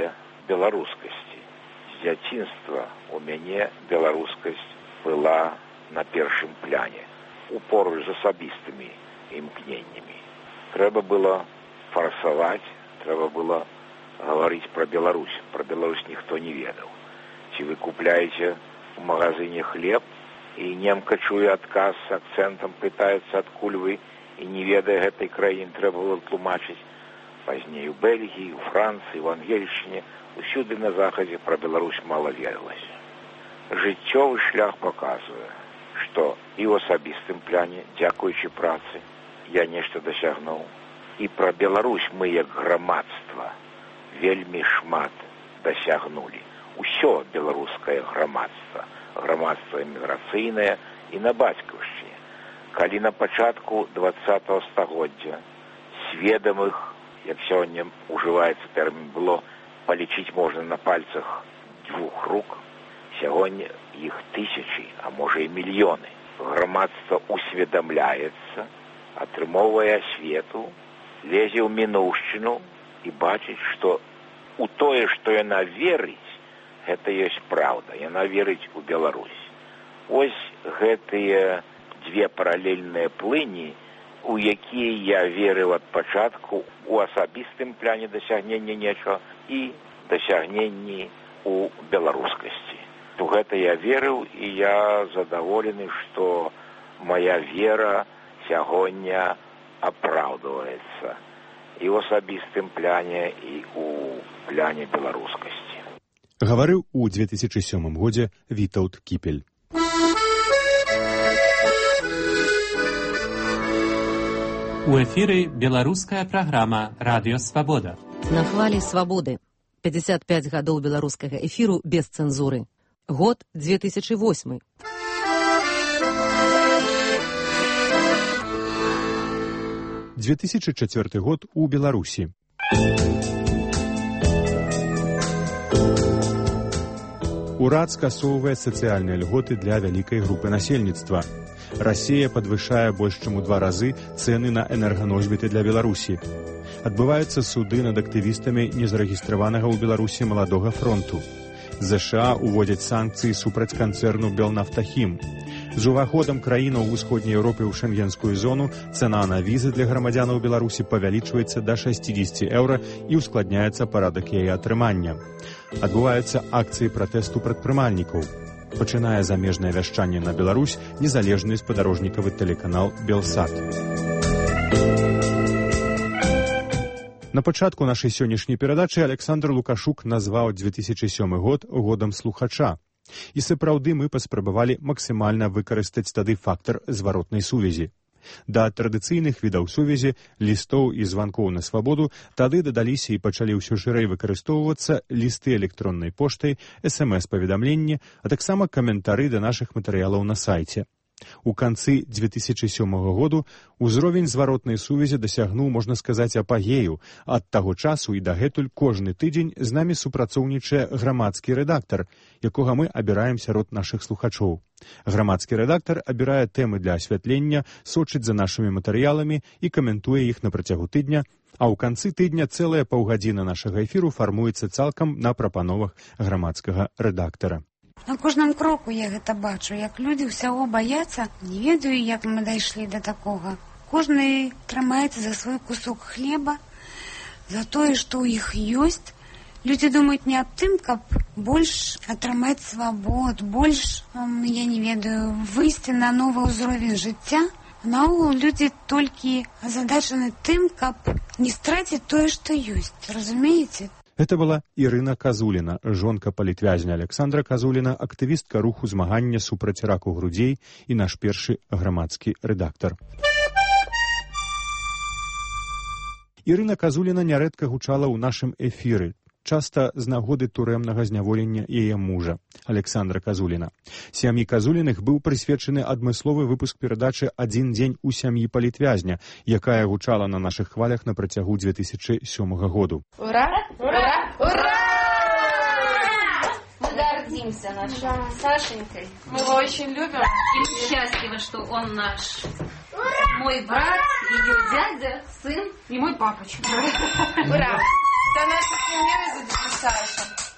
беларускасці. З дзяцінства у мяне беларускасць была на першым пляне, упоруч з асабістымі імкненнямі. Трэба было фарсаваць, трэба было гаварыць пра Беларусь. Пра Беларусь ніхто не ведаў. Ці вы купляеце в магазине хлеб, і немка чуе адказ з акцэнтам, пытаецца, адкуль вы, і не ведае гэтай краіны, трэба было тлумачыць. Пазней у Бельгіі, у Францыі, у Ангельшчыне, усюды на захадзе пра Беларусь мала верылася. Жыццёвы шлях паказвае, што і ў асабістым пляне, дзякуючы працы, я нешта дасягнуў. І пра Беларусь мы, як грамадства, вельмі шмат дасягнулі. Усё беларускае грамадства, грамадства эміграцыйнае і на бацькаўшчыне. Калі на пачатку 20-го стагоддзя сведамых, як сёння ужываецца тэрмін, было палічыць можна на пальцах 2 рук, сягоння іх тысячы, а можа і мільёны. Грамадства усведамляецца, атрымоўвае асвету, лезе ў мінуўшчыну і бачыць, што у тое, што яна верыць, гэта ёсць праўда. Яна верыць у Беларусь. Ось гэтыя 2 паралельныя плыні, у якія я верыў ад пачатку у асабістым пляне дасягнення нечага і дасягненні у беларускасці. У гэта я верыў, і я задаволены, што моя вера сягоння апраўдваецца і ў асабістым пляне, і ў пляне беларускасці. Гаварыў у 2007 годзе Вітаўт Кіпель. У эфіры беларуская праграма «Радыё Свабода». На хвалі свабоды. 55 гадоў беларускага эфіру без цэнзуры. Год 2008. — 2004 год у Беларусі. Урад скасоўвае сацыяльныя льготы для вялікай групы насельніцтва. Расія падвышае больш чым у 2 разы цэны на энерганосьбіты для Беларусі. Адбываюцца суды над актывістамі незарэгістраванага ў Беларусі маладога фронту. ЗША уводзяць санкцыі супраць канцэрну «Белнафтахім». З уваходам краінаў усходняй Еўропы ў шэнгенскую зону цана на візы для грамадзянаў Беларусі павялічваецца да 60 еўра і ускладняецца парадак яе атрымання. Адбываюцца акцыі пратэсту прадпрымальнікаў. Пачынае замежнае вяшчанне на Беларусь незалежны спадарожнікавы тэлеканал «Белсат». На пачатку нашай сённяшняй перадачы Александр Лукашук назваў 2007 год годам слухача. І сапраўды мы паспрабавалі максімальна выкарыстаць тады фактар зваротнай сувязі. Да традыцыйных відаў сувязі, лістоў і званкоў на свабоду тады дадаліся і пачалі ўсё шырэй выкарыстоўвацца лісты электроннай поштай, СМС-паведамленні, а таксама каментары да нашых матэрыялаў на сайце. У канцы 2007 году ўзровень зваротнай сувязі дасягнуў, можна сказаць, апагею. Ад таго часу і дагэтуль кожны тыдзень з намі супрацоўнічае грамадскі рэдактар, якога мы абіраем сярод нашых слухачоў. Грамадскі рэдактар абірае тэмы для асвятлення, сочыць за нашымі матэрыяламі і каментуе іх на працягу тыдня, а ў канцы тыдня цэлая паўгадзіна нашага эфіру фармуецца цалкам на прапановах грамадскага рэдактара. На кожным кроку я гэта бачу, як людзі ўсяго баяцца. Не ведаю, як мы дайшлі да такога. Кожны трымаецца за свой кусок хлеба, за тое, што ў іх ёсць. Людзі думаюць не аб тым, каб больш атрымаць свабод, больш, я не ведаю, выйсці на новы ўзровень жыцця. Наогул людзі толькі азадачаны тым, каб не страціць тое, што ёсць. Разумееце? Гэта была Ірына Казуліна, жонка палітвязня Александра Казуліна, актывістка руху змагання супраць раку грудзей і наш першы грамадскі рэдактар. Ірына Казуліна нярэдка гучала ў нашым эфіры, часта з нагоды турэмнага зняволення яе мужа, Александра Казуліна. Сям'і Казуліных быў прысвечаны адмысловы выпуск перадачы «Адзін дзень у сям'і палітвязня», якая гучала на нашых хвалях на працягу 2007 году. Ура! Ура! Ура! Мы гордимся нашей Сашенькой. Мы его очень любим и счастливы, что он наш. Мой брат, ее дядя, сын и мой папочка. Ура! Это наша семья, Саша.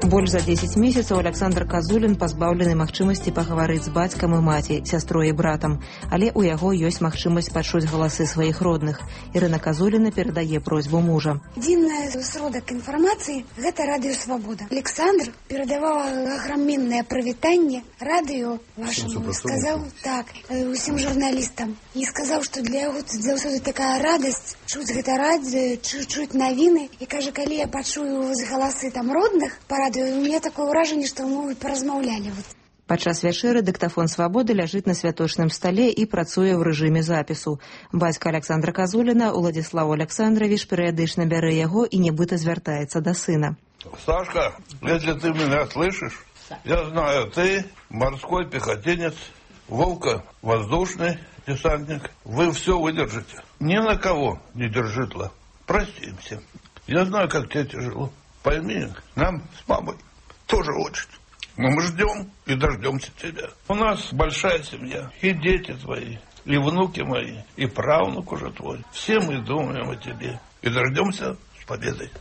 Больш за 10 месяцаў Александр Казулін пазбаўлены магчымасці пагаварыць з бацькам і маці, сястрой і братам, але ў яго ёсць магчымасць пачуць галасы сваіх родных. Ірына Казуліна перадае просьбу мужа. Адзіны сродак інфармацыі – гэта радыё «Свабода». Александр перадаваў аграменнае прывітанне радыё вашаму, сказаў так усім журналістам і сказаў, што для яго заўсёды такая радасць чуць гэта радыё, чуць навіны, і кажа, калі я пачую галасы там родных па радыё, у меня такое ўражанне, што мы паразмаўлялі. Падчас вячэры дыктафон «Свабоды» ляжыць на святочным стале і працуе ў рэжыме запісу. Бацька Александра Казуліна, Уладзіслаў Александрович, перыядычна бярэ яго і нібыта звяртаецца да сына. Сашка, если ты меня слышишь, я знаю, ты морской пехотинец, Вовка воздушный десантник. Вы все выдержите. Ни на кого не держитло. Простимся. Я знаю, как тебе тяжело. Пойми, нам с мамой тоже очень. Но мы ждем и дождемся тебя. У нас большая семья. И дети твои, и внуки мои, и правнук уже твой. Все мы думаем о тебе. И дождемся с победой.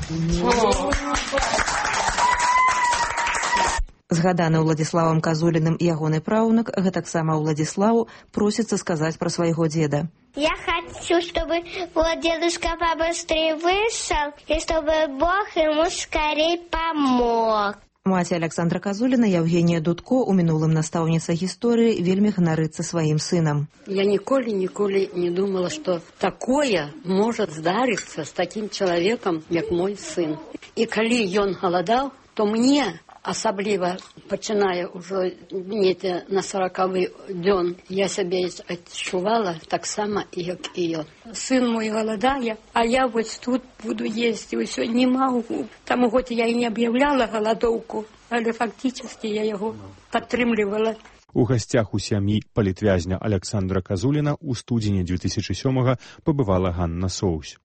Згаданы Уладзіславам Казуліным і ягоны праўнук, гэтаксама Уладзіславу просіцца сказаць пра свайго деда. Я хочу, чтобы вот дедушка побыстрее вышел, и чтобы Бог ему скорее помог. Маці Александра Казуліна, Евгенія Дудко, у мінулым настаўніца гісторыі, вельмі ганарыцца сваім сынам. Я ніколі не думала, што такое можа здарыцца з такім чалавекам, як мой сын. І калі ён галадаў, то мне, асабліва пачынае ўжо на 40-й дзён, я сябе адчувала таксама, як і ён. Сын мой галадае, а я вось тут буду есці, ўсё не магу. Таму хоць я і не аб'яўляла галадоўку, але фактически я яго падтрымлівала. У гасцях у сям'і палітвязня Александра Казуліна ў студзені 2007-го пабывала Ганна Соусь.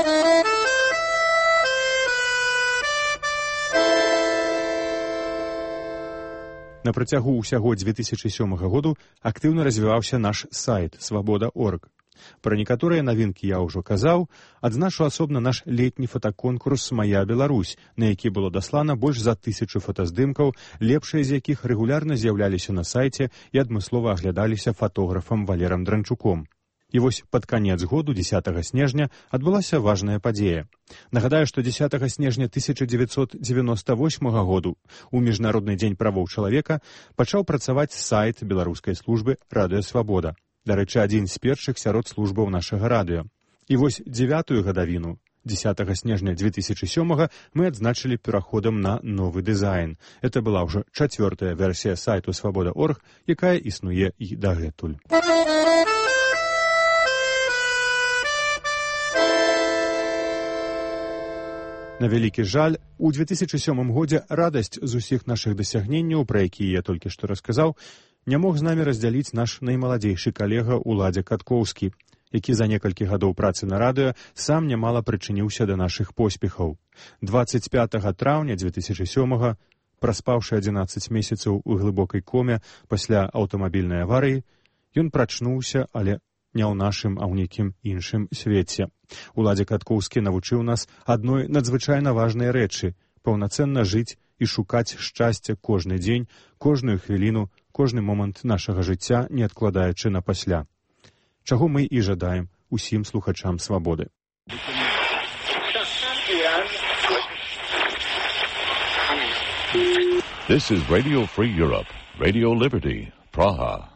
На працягу ўсяго 2007 году актыўна развіваўся наш сайт «Свабода.орг». Пра некаторыя навінкі я ўжо казаў, адзначу асобна наш летні фотаконкурс «Мая Беларусь», на які было даслана больш за 1000 фотаздымкаў, лепшыя з якіх рэгулярна з'яўляліся на сайце і адмыслова аглядаліся фотографам Валерам Дранчуком. І вось пад канец году, 10 снежня, адбылася важная падзея. Нагадаю, што 10 снежня 1998 году у Міжнародны дзень правоў чалавека пачаў працаваць сайт беларускай службы «Радыё Свабода». Дарэчы, адзін з першых сярод службаў нашага радыё. І вось 9-ю гадавіну, 10 снежня 2007-го, мы адзначылі пераходам на новы дызайн. Это была ўжо 4-я версія сайту «Свабода.орг», якая існуе і дагэтуль. На вялікі жаль, у 2007 годзе радасць з усіх нашых дасягненняў, пра якія я толькі што расказаў, не мог з намі раздзяліць наш наймаладзейшы калега Уладзя Каткоўскі, які за некалькі гадоў працы на радыё сам нямала прычыніўся да нашых поспехаў. 25 траўня 2007-го, праспаўшы 11 месяцаў у глыбокай коме пасля аўтамабільнай аварыі, ён прачнуўся, але не ў нашым, а ў нейкім іншым свеце. Уладзя Каткоўскі навучыў нас адной надзвычайна важнай рэчы – паўнацэнна жыць і шукаць шчасця кожны дзень, кожную хвіліну, кожны момант нашага жыцця, не адкладаючы на пасля. Чаго мы і жадаем усім слухачам «Свабоды». This is Radio Free Europe, Radio Liberty, Praha.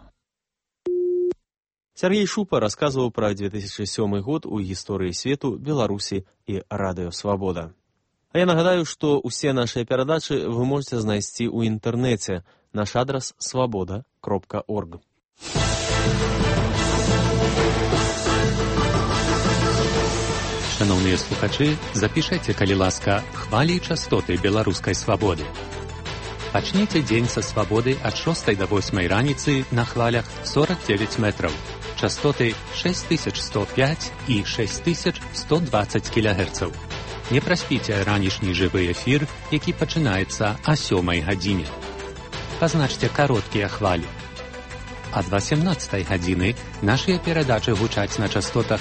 Сергей Шупа расказваў пра 2007 год у гісторыі свету, Беларусі і радыё «Свабода». А я нагадаю, што ўсе нашыя перадачы вы можаце знайсці ў інтэрнэце. Наш адрас свабода.орг. Шановныя слухачы, запішайце, калі ласка, хвалі і частоты беларускай свабоды. Пачніце дзень са свабоды ад 6 до 8 раніцы на хвалях 49 метраў. Частоты 6105 і 6120 кГц. Не праспіце ранішні жывы эфір, які пачынаецца о 7 гадзіне. Пазначце кароткія хвалі. Ад 18 гадзіны нашыя перадачы гучаць на частотах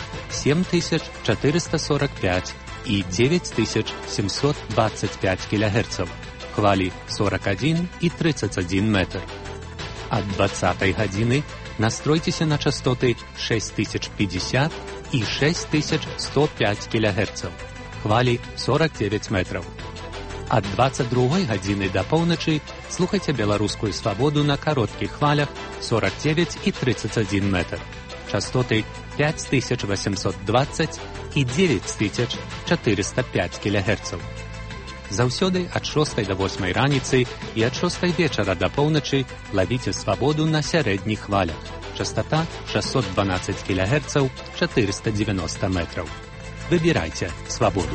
7445 і 9725 кГц. хвалі 41 і 31 метр. Ад 20 гадзіны настройцеся на частоты 6050 і 6105 кГц, хвалі 49 метраў. Ад 22 гадзіны да поўначы слухайце беларускую свабоду на кароткіх хвалях 49 і 31 метр, частоты 5820 і 9405 кГц. Заўсёды ад 6 до 8 раніцы і ад 6 вечара да поўначы лавіце свабоду на сярэдніх хвалях. Частота 612 кГц, 490 метраў. Выбірайце свабоду.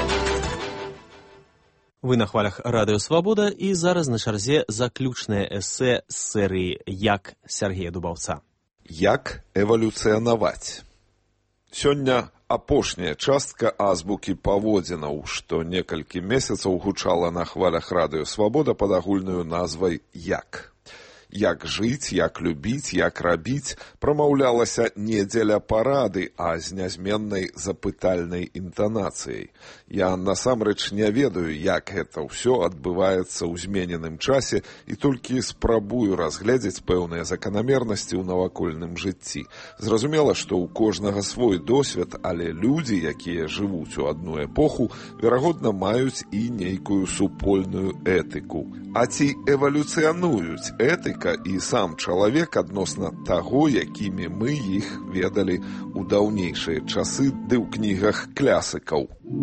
Вы на хвалях Радыё Свабода, і зараз на чарзе заключнае эсэ з серыі «Як» Сергея Дубаўца. Як эвалюцыянаваць? Сёння апошняя частка азбукі паводзінаў, што некалькі месяцаў гучала на хвалях Радыё Свабода пад агульнаю назвай «Як». Як жыць, як любіць, як рабіць, прамаўлялася не дзеля парады, а з нязменнай запытальнай інтанацыяй. Я насамрэч не ведаю, як гэта ўсё адбываецца ў змененым часе і толькі спрабую разгледзець пэўныя заканамернасці ў навакольным жыцці. Зразумела, што ў кожнага свой досвед, але людзі, якія жывуць у адну эпоху, верагодна, маюць і нейкую супольную этыку. А ці эвалюцыянуюць этыка і сам чалавек адносна таго, якімі мы іх ведалі ў даўнейшыя часы ды ў кнігах клясыкаў.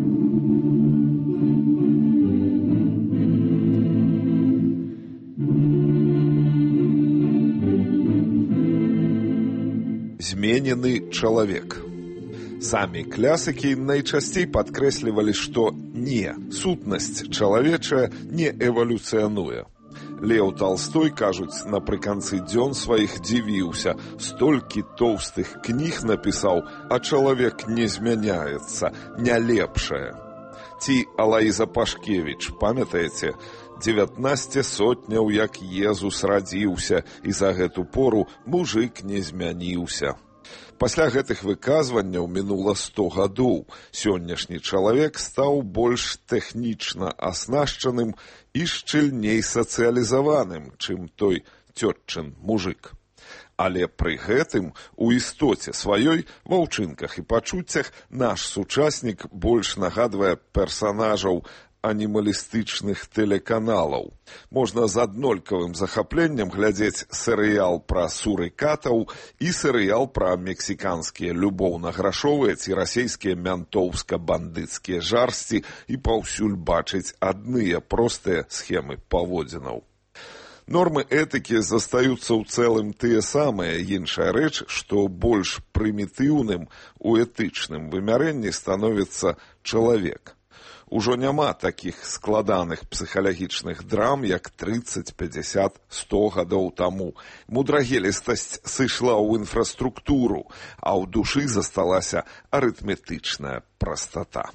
Зменены чалавек. Самі клясыкі найчасцей падкрэслівалі, што не, сутнасць чалавечая не эвалюцыянуе. Леў Талстой, кажуць, напрыканцы дзён сваіх дзівіўся, столькі тоўстых кніг напісаў, а чалавек не змяняецца, не лепшае. Ці Алаіза Пашкевіч, памятаеце, 19 сотняў, як Езус радзіўся, і за гэту пору мужык не змяніўся. Пасля гэтых выказванняў мінула 100 гадоў. Сённяшні чалавек стаў больш тэхнічна аснашчаным і шчыльней сацыялізаваным, чым той цётчын мужык. Але пры гэтым у істоце сваёй, ва ўчынках і пачуццях наш сучаснік больш нагадвае персанажаў анімалістычных тэлеканалаў. Можна з аднолькавым захапленнем глядзець серыял пра сурыкатаў і серыял пра мексіканскія любоўна-грашовыя ці расейскія мянтоўска-бандыцкія жарсці і паўсюль бачыць адныя простыя схемы паводзінаў. Нормы этыкі застаюцца ў цэлым тыя самыя. Іншая рэч, што больш прымітыўным у этычным вымярэнні становіцца чалавек. Ужо няма такіх складаных псіхалагічных драм, як 30, 50, 100 гадоў таму. Мудрагелістасць сышла ў інфраструктуру, а ў душы засталася арытметычная прастата.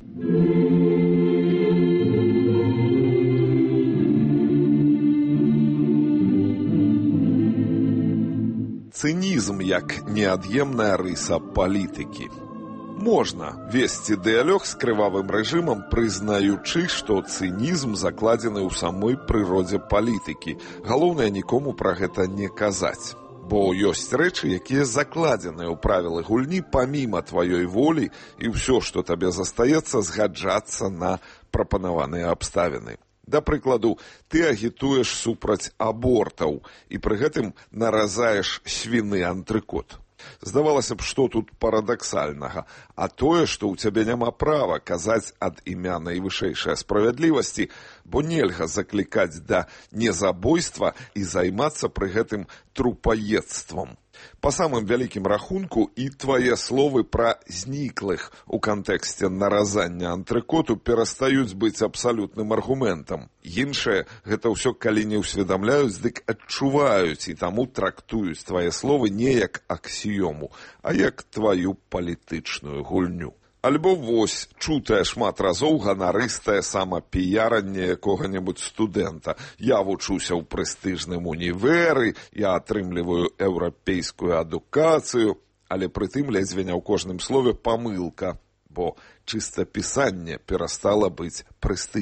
Цынізм як неад'емная рыса палітыкі. Можна весці дыялог з крывавым рэжымам, прызнаючы, што цынізм закладзены ў самой прыродзе палітыкі. Галоўнае нікому пра гэта не казаць. Бо ёсць рэчы, якія закладзеныя ў правілы гульні паміма тваёй волі, і ўсё, што табе застаецца, згаджацца на прапанаваныя абставіны. Да прыкладу, ты агітуеш супраць абортаў і пры гэтым наразаеш свіны антрыкот. Здавалася б, што тут парадаксальнага, а тое, што ў цябе няма права казаць ад імя найвышэйшай справядлівасці, бо нельга заклікаць да незабойства і займацца пры гэтым трупаедствам. Па самым вялікім рахунку і твае словы пра зніклых у кантэксце наразання антрыкоту перастаюць быць абсалютным аргументам. Іншае, гэта ўсё калі не ўсведамляюць, дык адчуваюць і таму трактуюць твае словы не як аксіёму, а як тваю палітычную гульню. Альбо вось, чутае шмат разоў ганарыстае самапіяранне якога-небудзь студэнта. Я вучуся ў прэстыжным унівэры, я атрымліваю еўрапейскую адукацыю, але прытым ледзьве не ў кожным слове памылка, бо чыстапісанне перастала быць прэстыжным.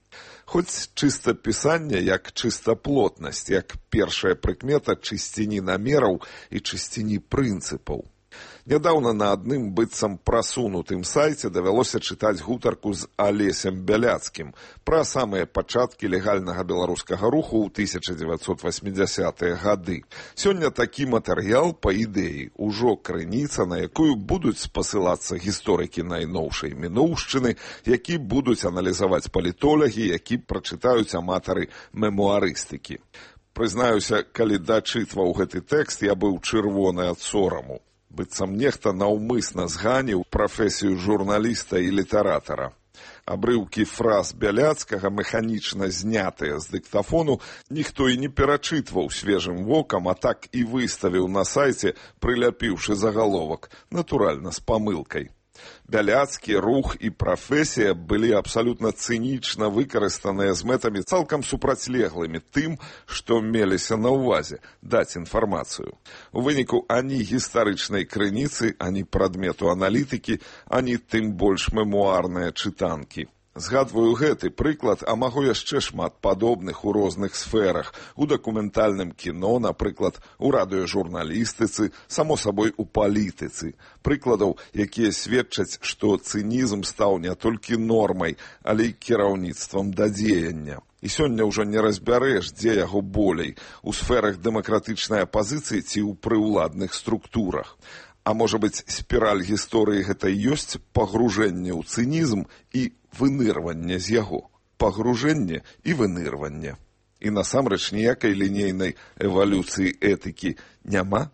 Хоць чыста пісанне як чыстаплотнасць, як першая прыкмета чысціні намераў і чысціні прынцыпаў. Нядаўна на адным быццам прасунутым сайце давялося чытаць гутарку з Алесем Бяляцкім пра самыя пачаткі легальнага беларускага руху ў 1980-е гады. Сёння такі матэрыял, па ідэі, ужо крыніца, на якую будуць спасылацца гісторыкі найноўшай мінуўшчыны, які будуць аналізаваць палітолагі, які прачытаюць аматары мемуарыстыкі. Прызнаюся, калі дачытваў гэты тэкст, я быў чырвоны ад сораму. Быццам нехта наўмысна зганіў прафесію журналіста і літаратара. Абрыўкі фраз Бяляцкага, механічна знятыя з дыктафону, ніхто і не перачытваў свежым вокам, а так і выставіў на сайце, прыляпіўшы загаловак, натуральна, з памылкай. Бяляцкі, рух і прафесія былі абсалютна цынічна выкарыстаныя з мэтамі цалкам супрацьлеглымі тым, што меліся на ўвазе даць інфармацыю. У выніку ані гістарычнай крыніцы, ані прадмету аналітыкі, ані тым больш мемуарныя чытанкі. Згадваю гэты прыклад, а магу яшчэ шмат падобных у розных сферах, у дакументальным кіно, напрыклад, у радыёжурналістыцы, само сабой у палітыцы. Прыкладаў, якія сведчаць, што цынізм стаў не толькі нормай, але і кіраўніцтвам да дзеяння. І сёння ўжо не разбярэш, дзе яго болей, у сферах дэмакратычнай апазіцыі ці ў прыўладных структурах. А можа быць, спіраль гісторыі гэта ёсць пагружэнне ў цынізм і вынырванне з яго. Пагружэнне і вынырванне. І насамрэч ніякай лінейнай эвалюцыі этыкі няма.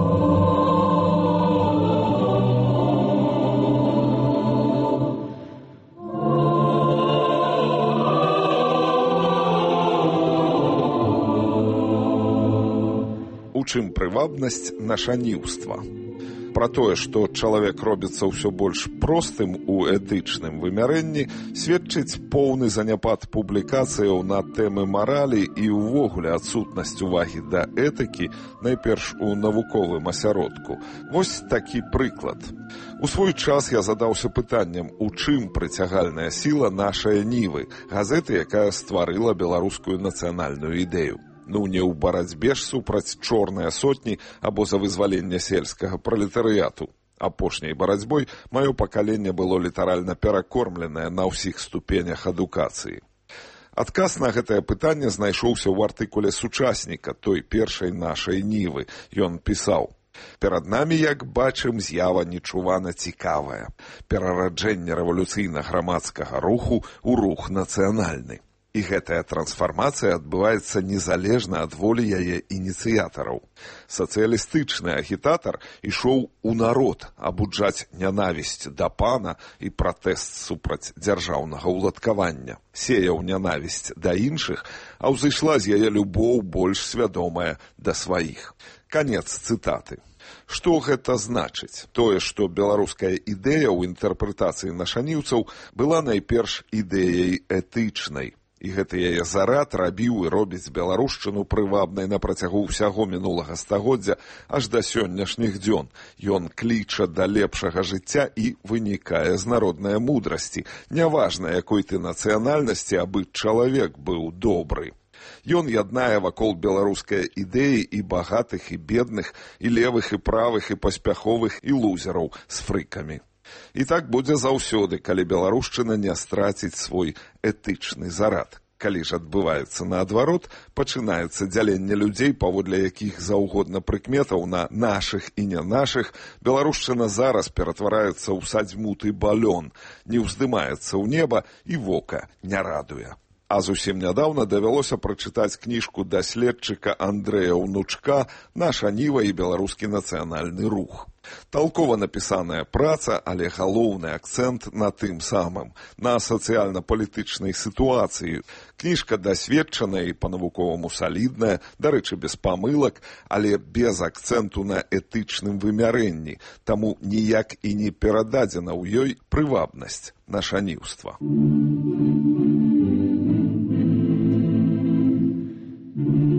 У чым прывабнасць нашаніўства? Пра тое, што чалавек робіцца ўсё больш простым у этычным вымярэнні, сведчыць поўны заняпад публікацыяў на тэмы маралі і ўвогуле адсутнасць увагі да этыкі, найперш у навуковым асяродку. Вось такі прыклад. У свой час я задаўся пытаннем, у чым прыцягальная сіла нашай Нівы, газеты, якая стварыла беларускую нацыянальную ідэю. Ну, не ў барацьбе ж супраць чорныя сотні або за вызваленне сельскага пралетарыяту. Апошняй барацьбой маё пакаленне было літаральна перакормленае на ўсіх ступенях адукацыі. Адказ на гэтае пытанне знайшоўся ў артыкуле сучасніка той першай нашай Нівы. Ён пісаў: «Перад намі, як бачым, з'ява нечувана цікавая. Перараджэнне рэвалюцыйна-грамадскага руху ў рух нацыянальны. І гэтая трансфармацыя адбываецца незалежна ад волі яе ініцыятараў. Сацыялістычны агітатар ішоў у народ абуджаць нянавісць да пана і пратэст супраць дзяржаўнага ўладкавання. Сеяў нянавісць да іншых, а ўзышла з яе любоў больш свядомая да сваіх». Канец цытаты. Што гэта значыць? Тое, што беларуская ідэя ў інтэрпрэтацыі нашаніўцаў была найперш ідэяй этычнай. І гэты яе зарад рабіў і робіць беларушчыну прывабнай на працягу ўсяго мінулага стагоддзя аж да сённяшніх дзён. Ён кліча да лепшага жыцця і вынікае з народнай мудрасці. Няважна, якой ты нацыянальнасці, абы чалавек быў добры. Ён яднае вакол беларускай ідэі і багатых, і бедных, і левых, і правых, і паспяховых, і лузераў з фрыкамі. І так будзе заўсёды, калі беларушчына не страціць свой этычны зарад. Калі ж адбываецца наадварот, пачынаецца дзяленне людзей паводле якіх заўгодна прыкметаў на нашых і не нашых, беларушчына зараз ператвараецца ў садзьмуты балён, не ўздымаецца ў неба і вока не радуе. А зусім нядаўна давялося прачытаць кніжку даследчыка Андрэя Ўнучка «Наша Ніва і беларускі нацыянальны рух». Талкова напісаная праца, але галоўны акцэнт на тым самым, на сацыяльна-палітычнай сітуацыі. Кніжка дасведчаная і па-навуковаму салідная, дарэчы, без памылак, але без акцэнту на этычным вымярэнні, таму ніяк і не перададзена ў ёй прывабнасць нашаніўства.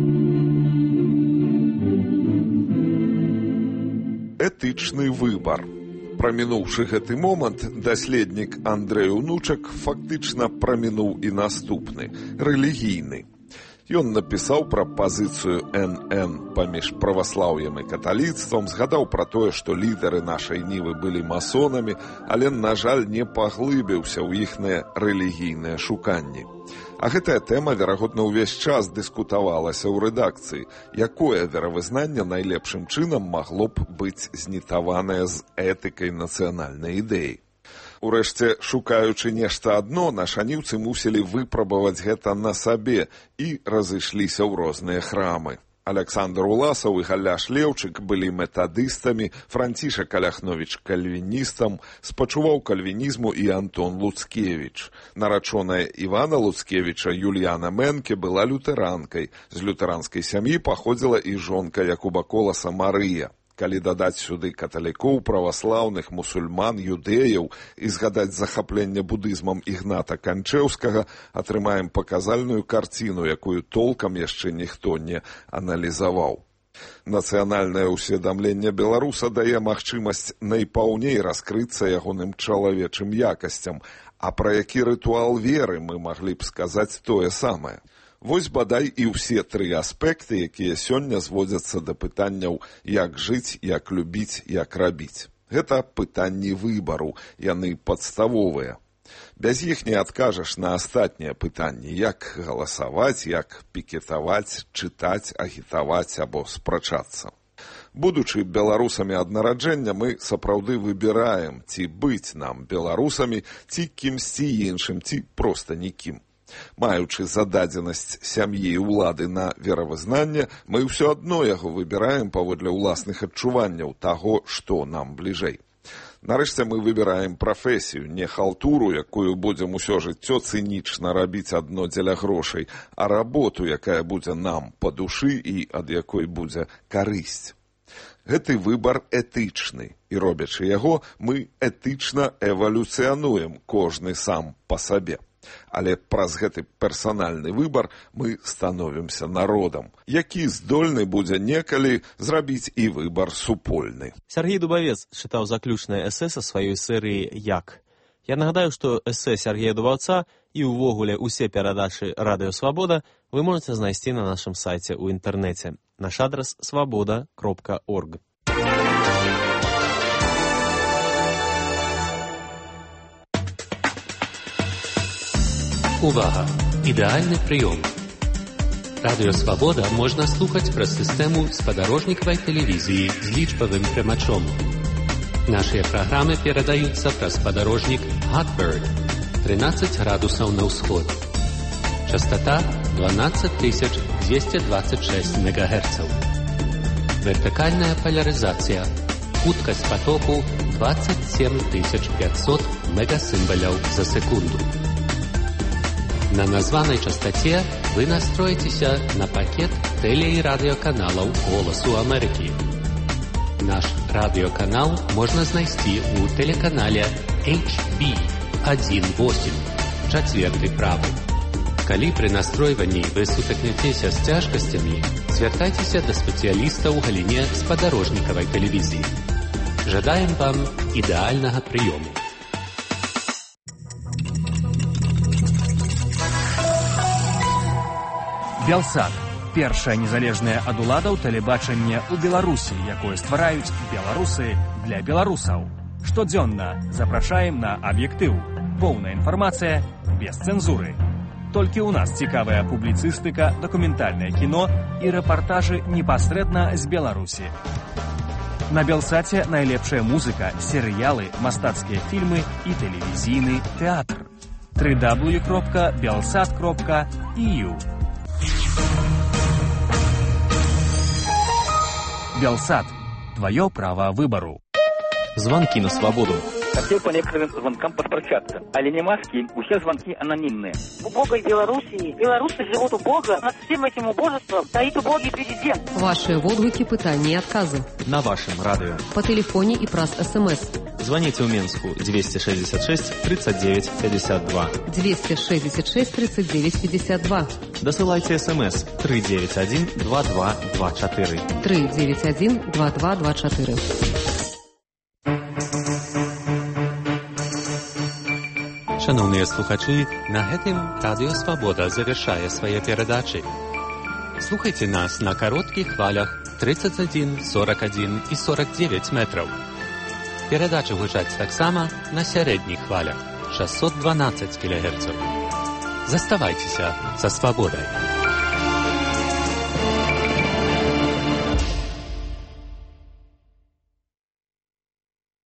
Этычны выбар. Прамінуўшы гэты момант, даследнік Андрэй Унучак фактычна прамінуў і наступны, рэлігійны. Ён напісаў пра пазіцыю НН паміж праваслаўем і каталіцтвам, згадаў пра тое, што лідары нашай нівы былі масонамі, але, на жаль, не паглыбіўся ў іхныя рэлігійныя шуканні. А гэтая тэма, верагодна, увесь час дыскутавалася ў рэдакцыі, якое веравызнанне найлепшым чынам магло б быць знітаванае з этыкай нацыянальнай ідэі. Урэшце, шукаючы нешта адно, нашаніўцы мусілі выпрабаваць гэта на сабе і разышліся ў розныя храмы. Аляксандр Уласаў і Галляш Леўчык былі метадыстамі, Францішак Аляхновіч кальвіністам, спачуваў кальвінізму і Антон Луцкевіч. Нарачоная Івана Луцкевіча Юліяна Менке была лютэранкай. З лютэранскай сям'і паходзіла і жонка Якуба Коласа Марыя. Калі дадаць сюды каталікоў, праваслаўных, мусульман, юдэяў і згадаць захапленне будызмам Ігната Канчэўскага, атрымаем паказальную карціну, якую толкам яшчэ ніхто не аналізаваў. Нацыянальнае ўсведамленне беларуса дае магчымасць найпаўней раскрыцца ягоным чалавечым якасцям, а пра які рытуал веры мы маглі б сказаць тое самае. Вось бадай і ўсе тры аспекты, якія сёння зводзяцца да пытанняў, як жыць, як любіць, як рабіць. Гэта пытанні выбару, яны падставовыя. Без іх не адкажаш на астатнія пытанні, як галасаваць, як пікетаваць, чытаць, агітаваць або спрачацца. Будучы беларусамі ад нараджэння, мы сапраўды выбіраем, ці быць нам беларусамі, ці кімсьці іншым, ці проста нікім. Маючы зададзенасць сям'і і ўлады на веравызнанне, мы ўсё адно яго выбіраем паводле ўласных адчуванняў таго, што нам бліжэй. Нарэшце мы выбіраем прафесію, не халтуру, якую будзем усё жыццё цынічна рабіць адно дзеля грошай, а работу, якая будзе нам па душы і ад якой будзе карысць. Гэты выбар этычны, і робячы яго, мы этычна эвалюцыянуем кожны сам па сабе. Але праз гэты персанальны выбар мы становімся народам, які здольны будзе некалі зрабіць і выбар супольны. Сергей Дубавец чытаў заключнае эсэ са сваёй серыі «Як». Я нагадаю, што эсэ Сергея Дубаўца і ўвогуле усе перадачы «Радыё Свабода» вы можете знайсці на нашым сайце ў інтэрнэце. Наш адрас свабода.орг. Увага! Ідэальны прыём. Радыё Свабода можна слухаць праз сістэму спадарожнікавай тэлевізіі з лічбавым прымачом. Нашыя праграмы перадаюцца праз спадарожнік Hotbird 13 градусаў на ўсход. Частата 12226 МГц. Вертыкальная палярызацыя. Хуткасць патоку 27500 мегасімбаляў за секунду. На названай частаце вы настроіцеся на пакет тэле- і радыёканалаў «Голасу Амерыкі». Наш радыёканал можна знайсці ў тэлеканале HB18, чацверты правы. Калі пры настройванні вы сутыкнецеся з цяжкасцямі, звяртайцеся да спецыяліста ў галіне спадарожнікавай тэлевізіі. Жадаем вам ідэальнага прыёму. Белсат – першае незалежнае ад уладаў тэлебачанне ў Беларусі, якое ствараюць беларусы для беларусаў. Штодзённа запрашаем на аб'ектыў. Поўная інфармацыя без цэнзуры. Толькі ў нас цікавая публіцыстыка, дакументальнае кіно і рэпартажы непасрэдна з Беларусі. На Белсаце найлепшая музыка, серыялы, мастацкія фільмы і тэлевізійны тэатр. www.belsat.eu Белсат. Твое право выбору. Звонки на свободу. Хотел по некоторым звонкам поспрощаться. Але не маски, все звонки анонимные. У Бога и Белоруссии. Белорусы живут у Бога. Над всем этим убожеством стоит убогий президент. Ваши водгуки, пытания и отказы. На вашем радио. По телефоне и праз СМС. Звоните в Минску 266 39 52. 266 39 52. Досылайте СМС 391 2224. 391 2224. Шановныя слухачы, на гэтым Радыё Свабода завяршае свае перадачы. Слухайце нас на кароткіх хвалях 31, 41 і 49 метраў. Перадачы гучаць таксама на сярэдніх хвалях 612 кГц. Заставайцеся са свабодай.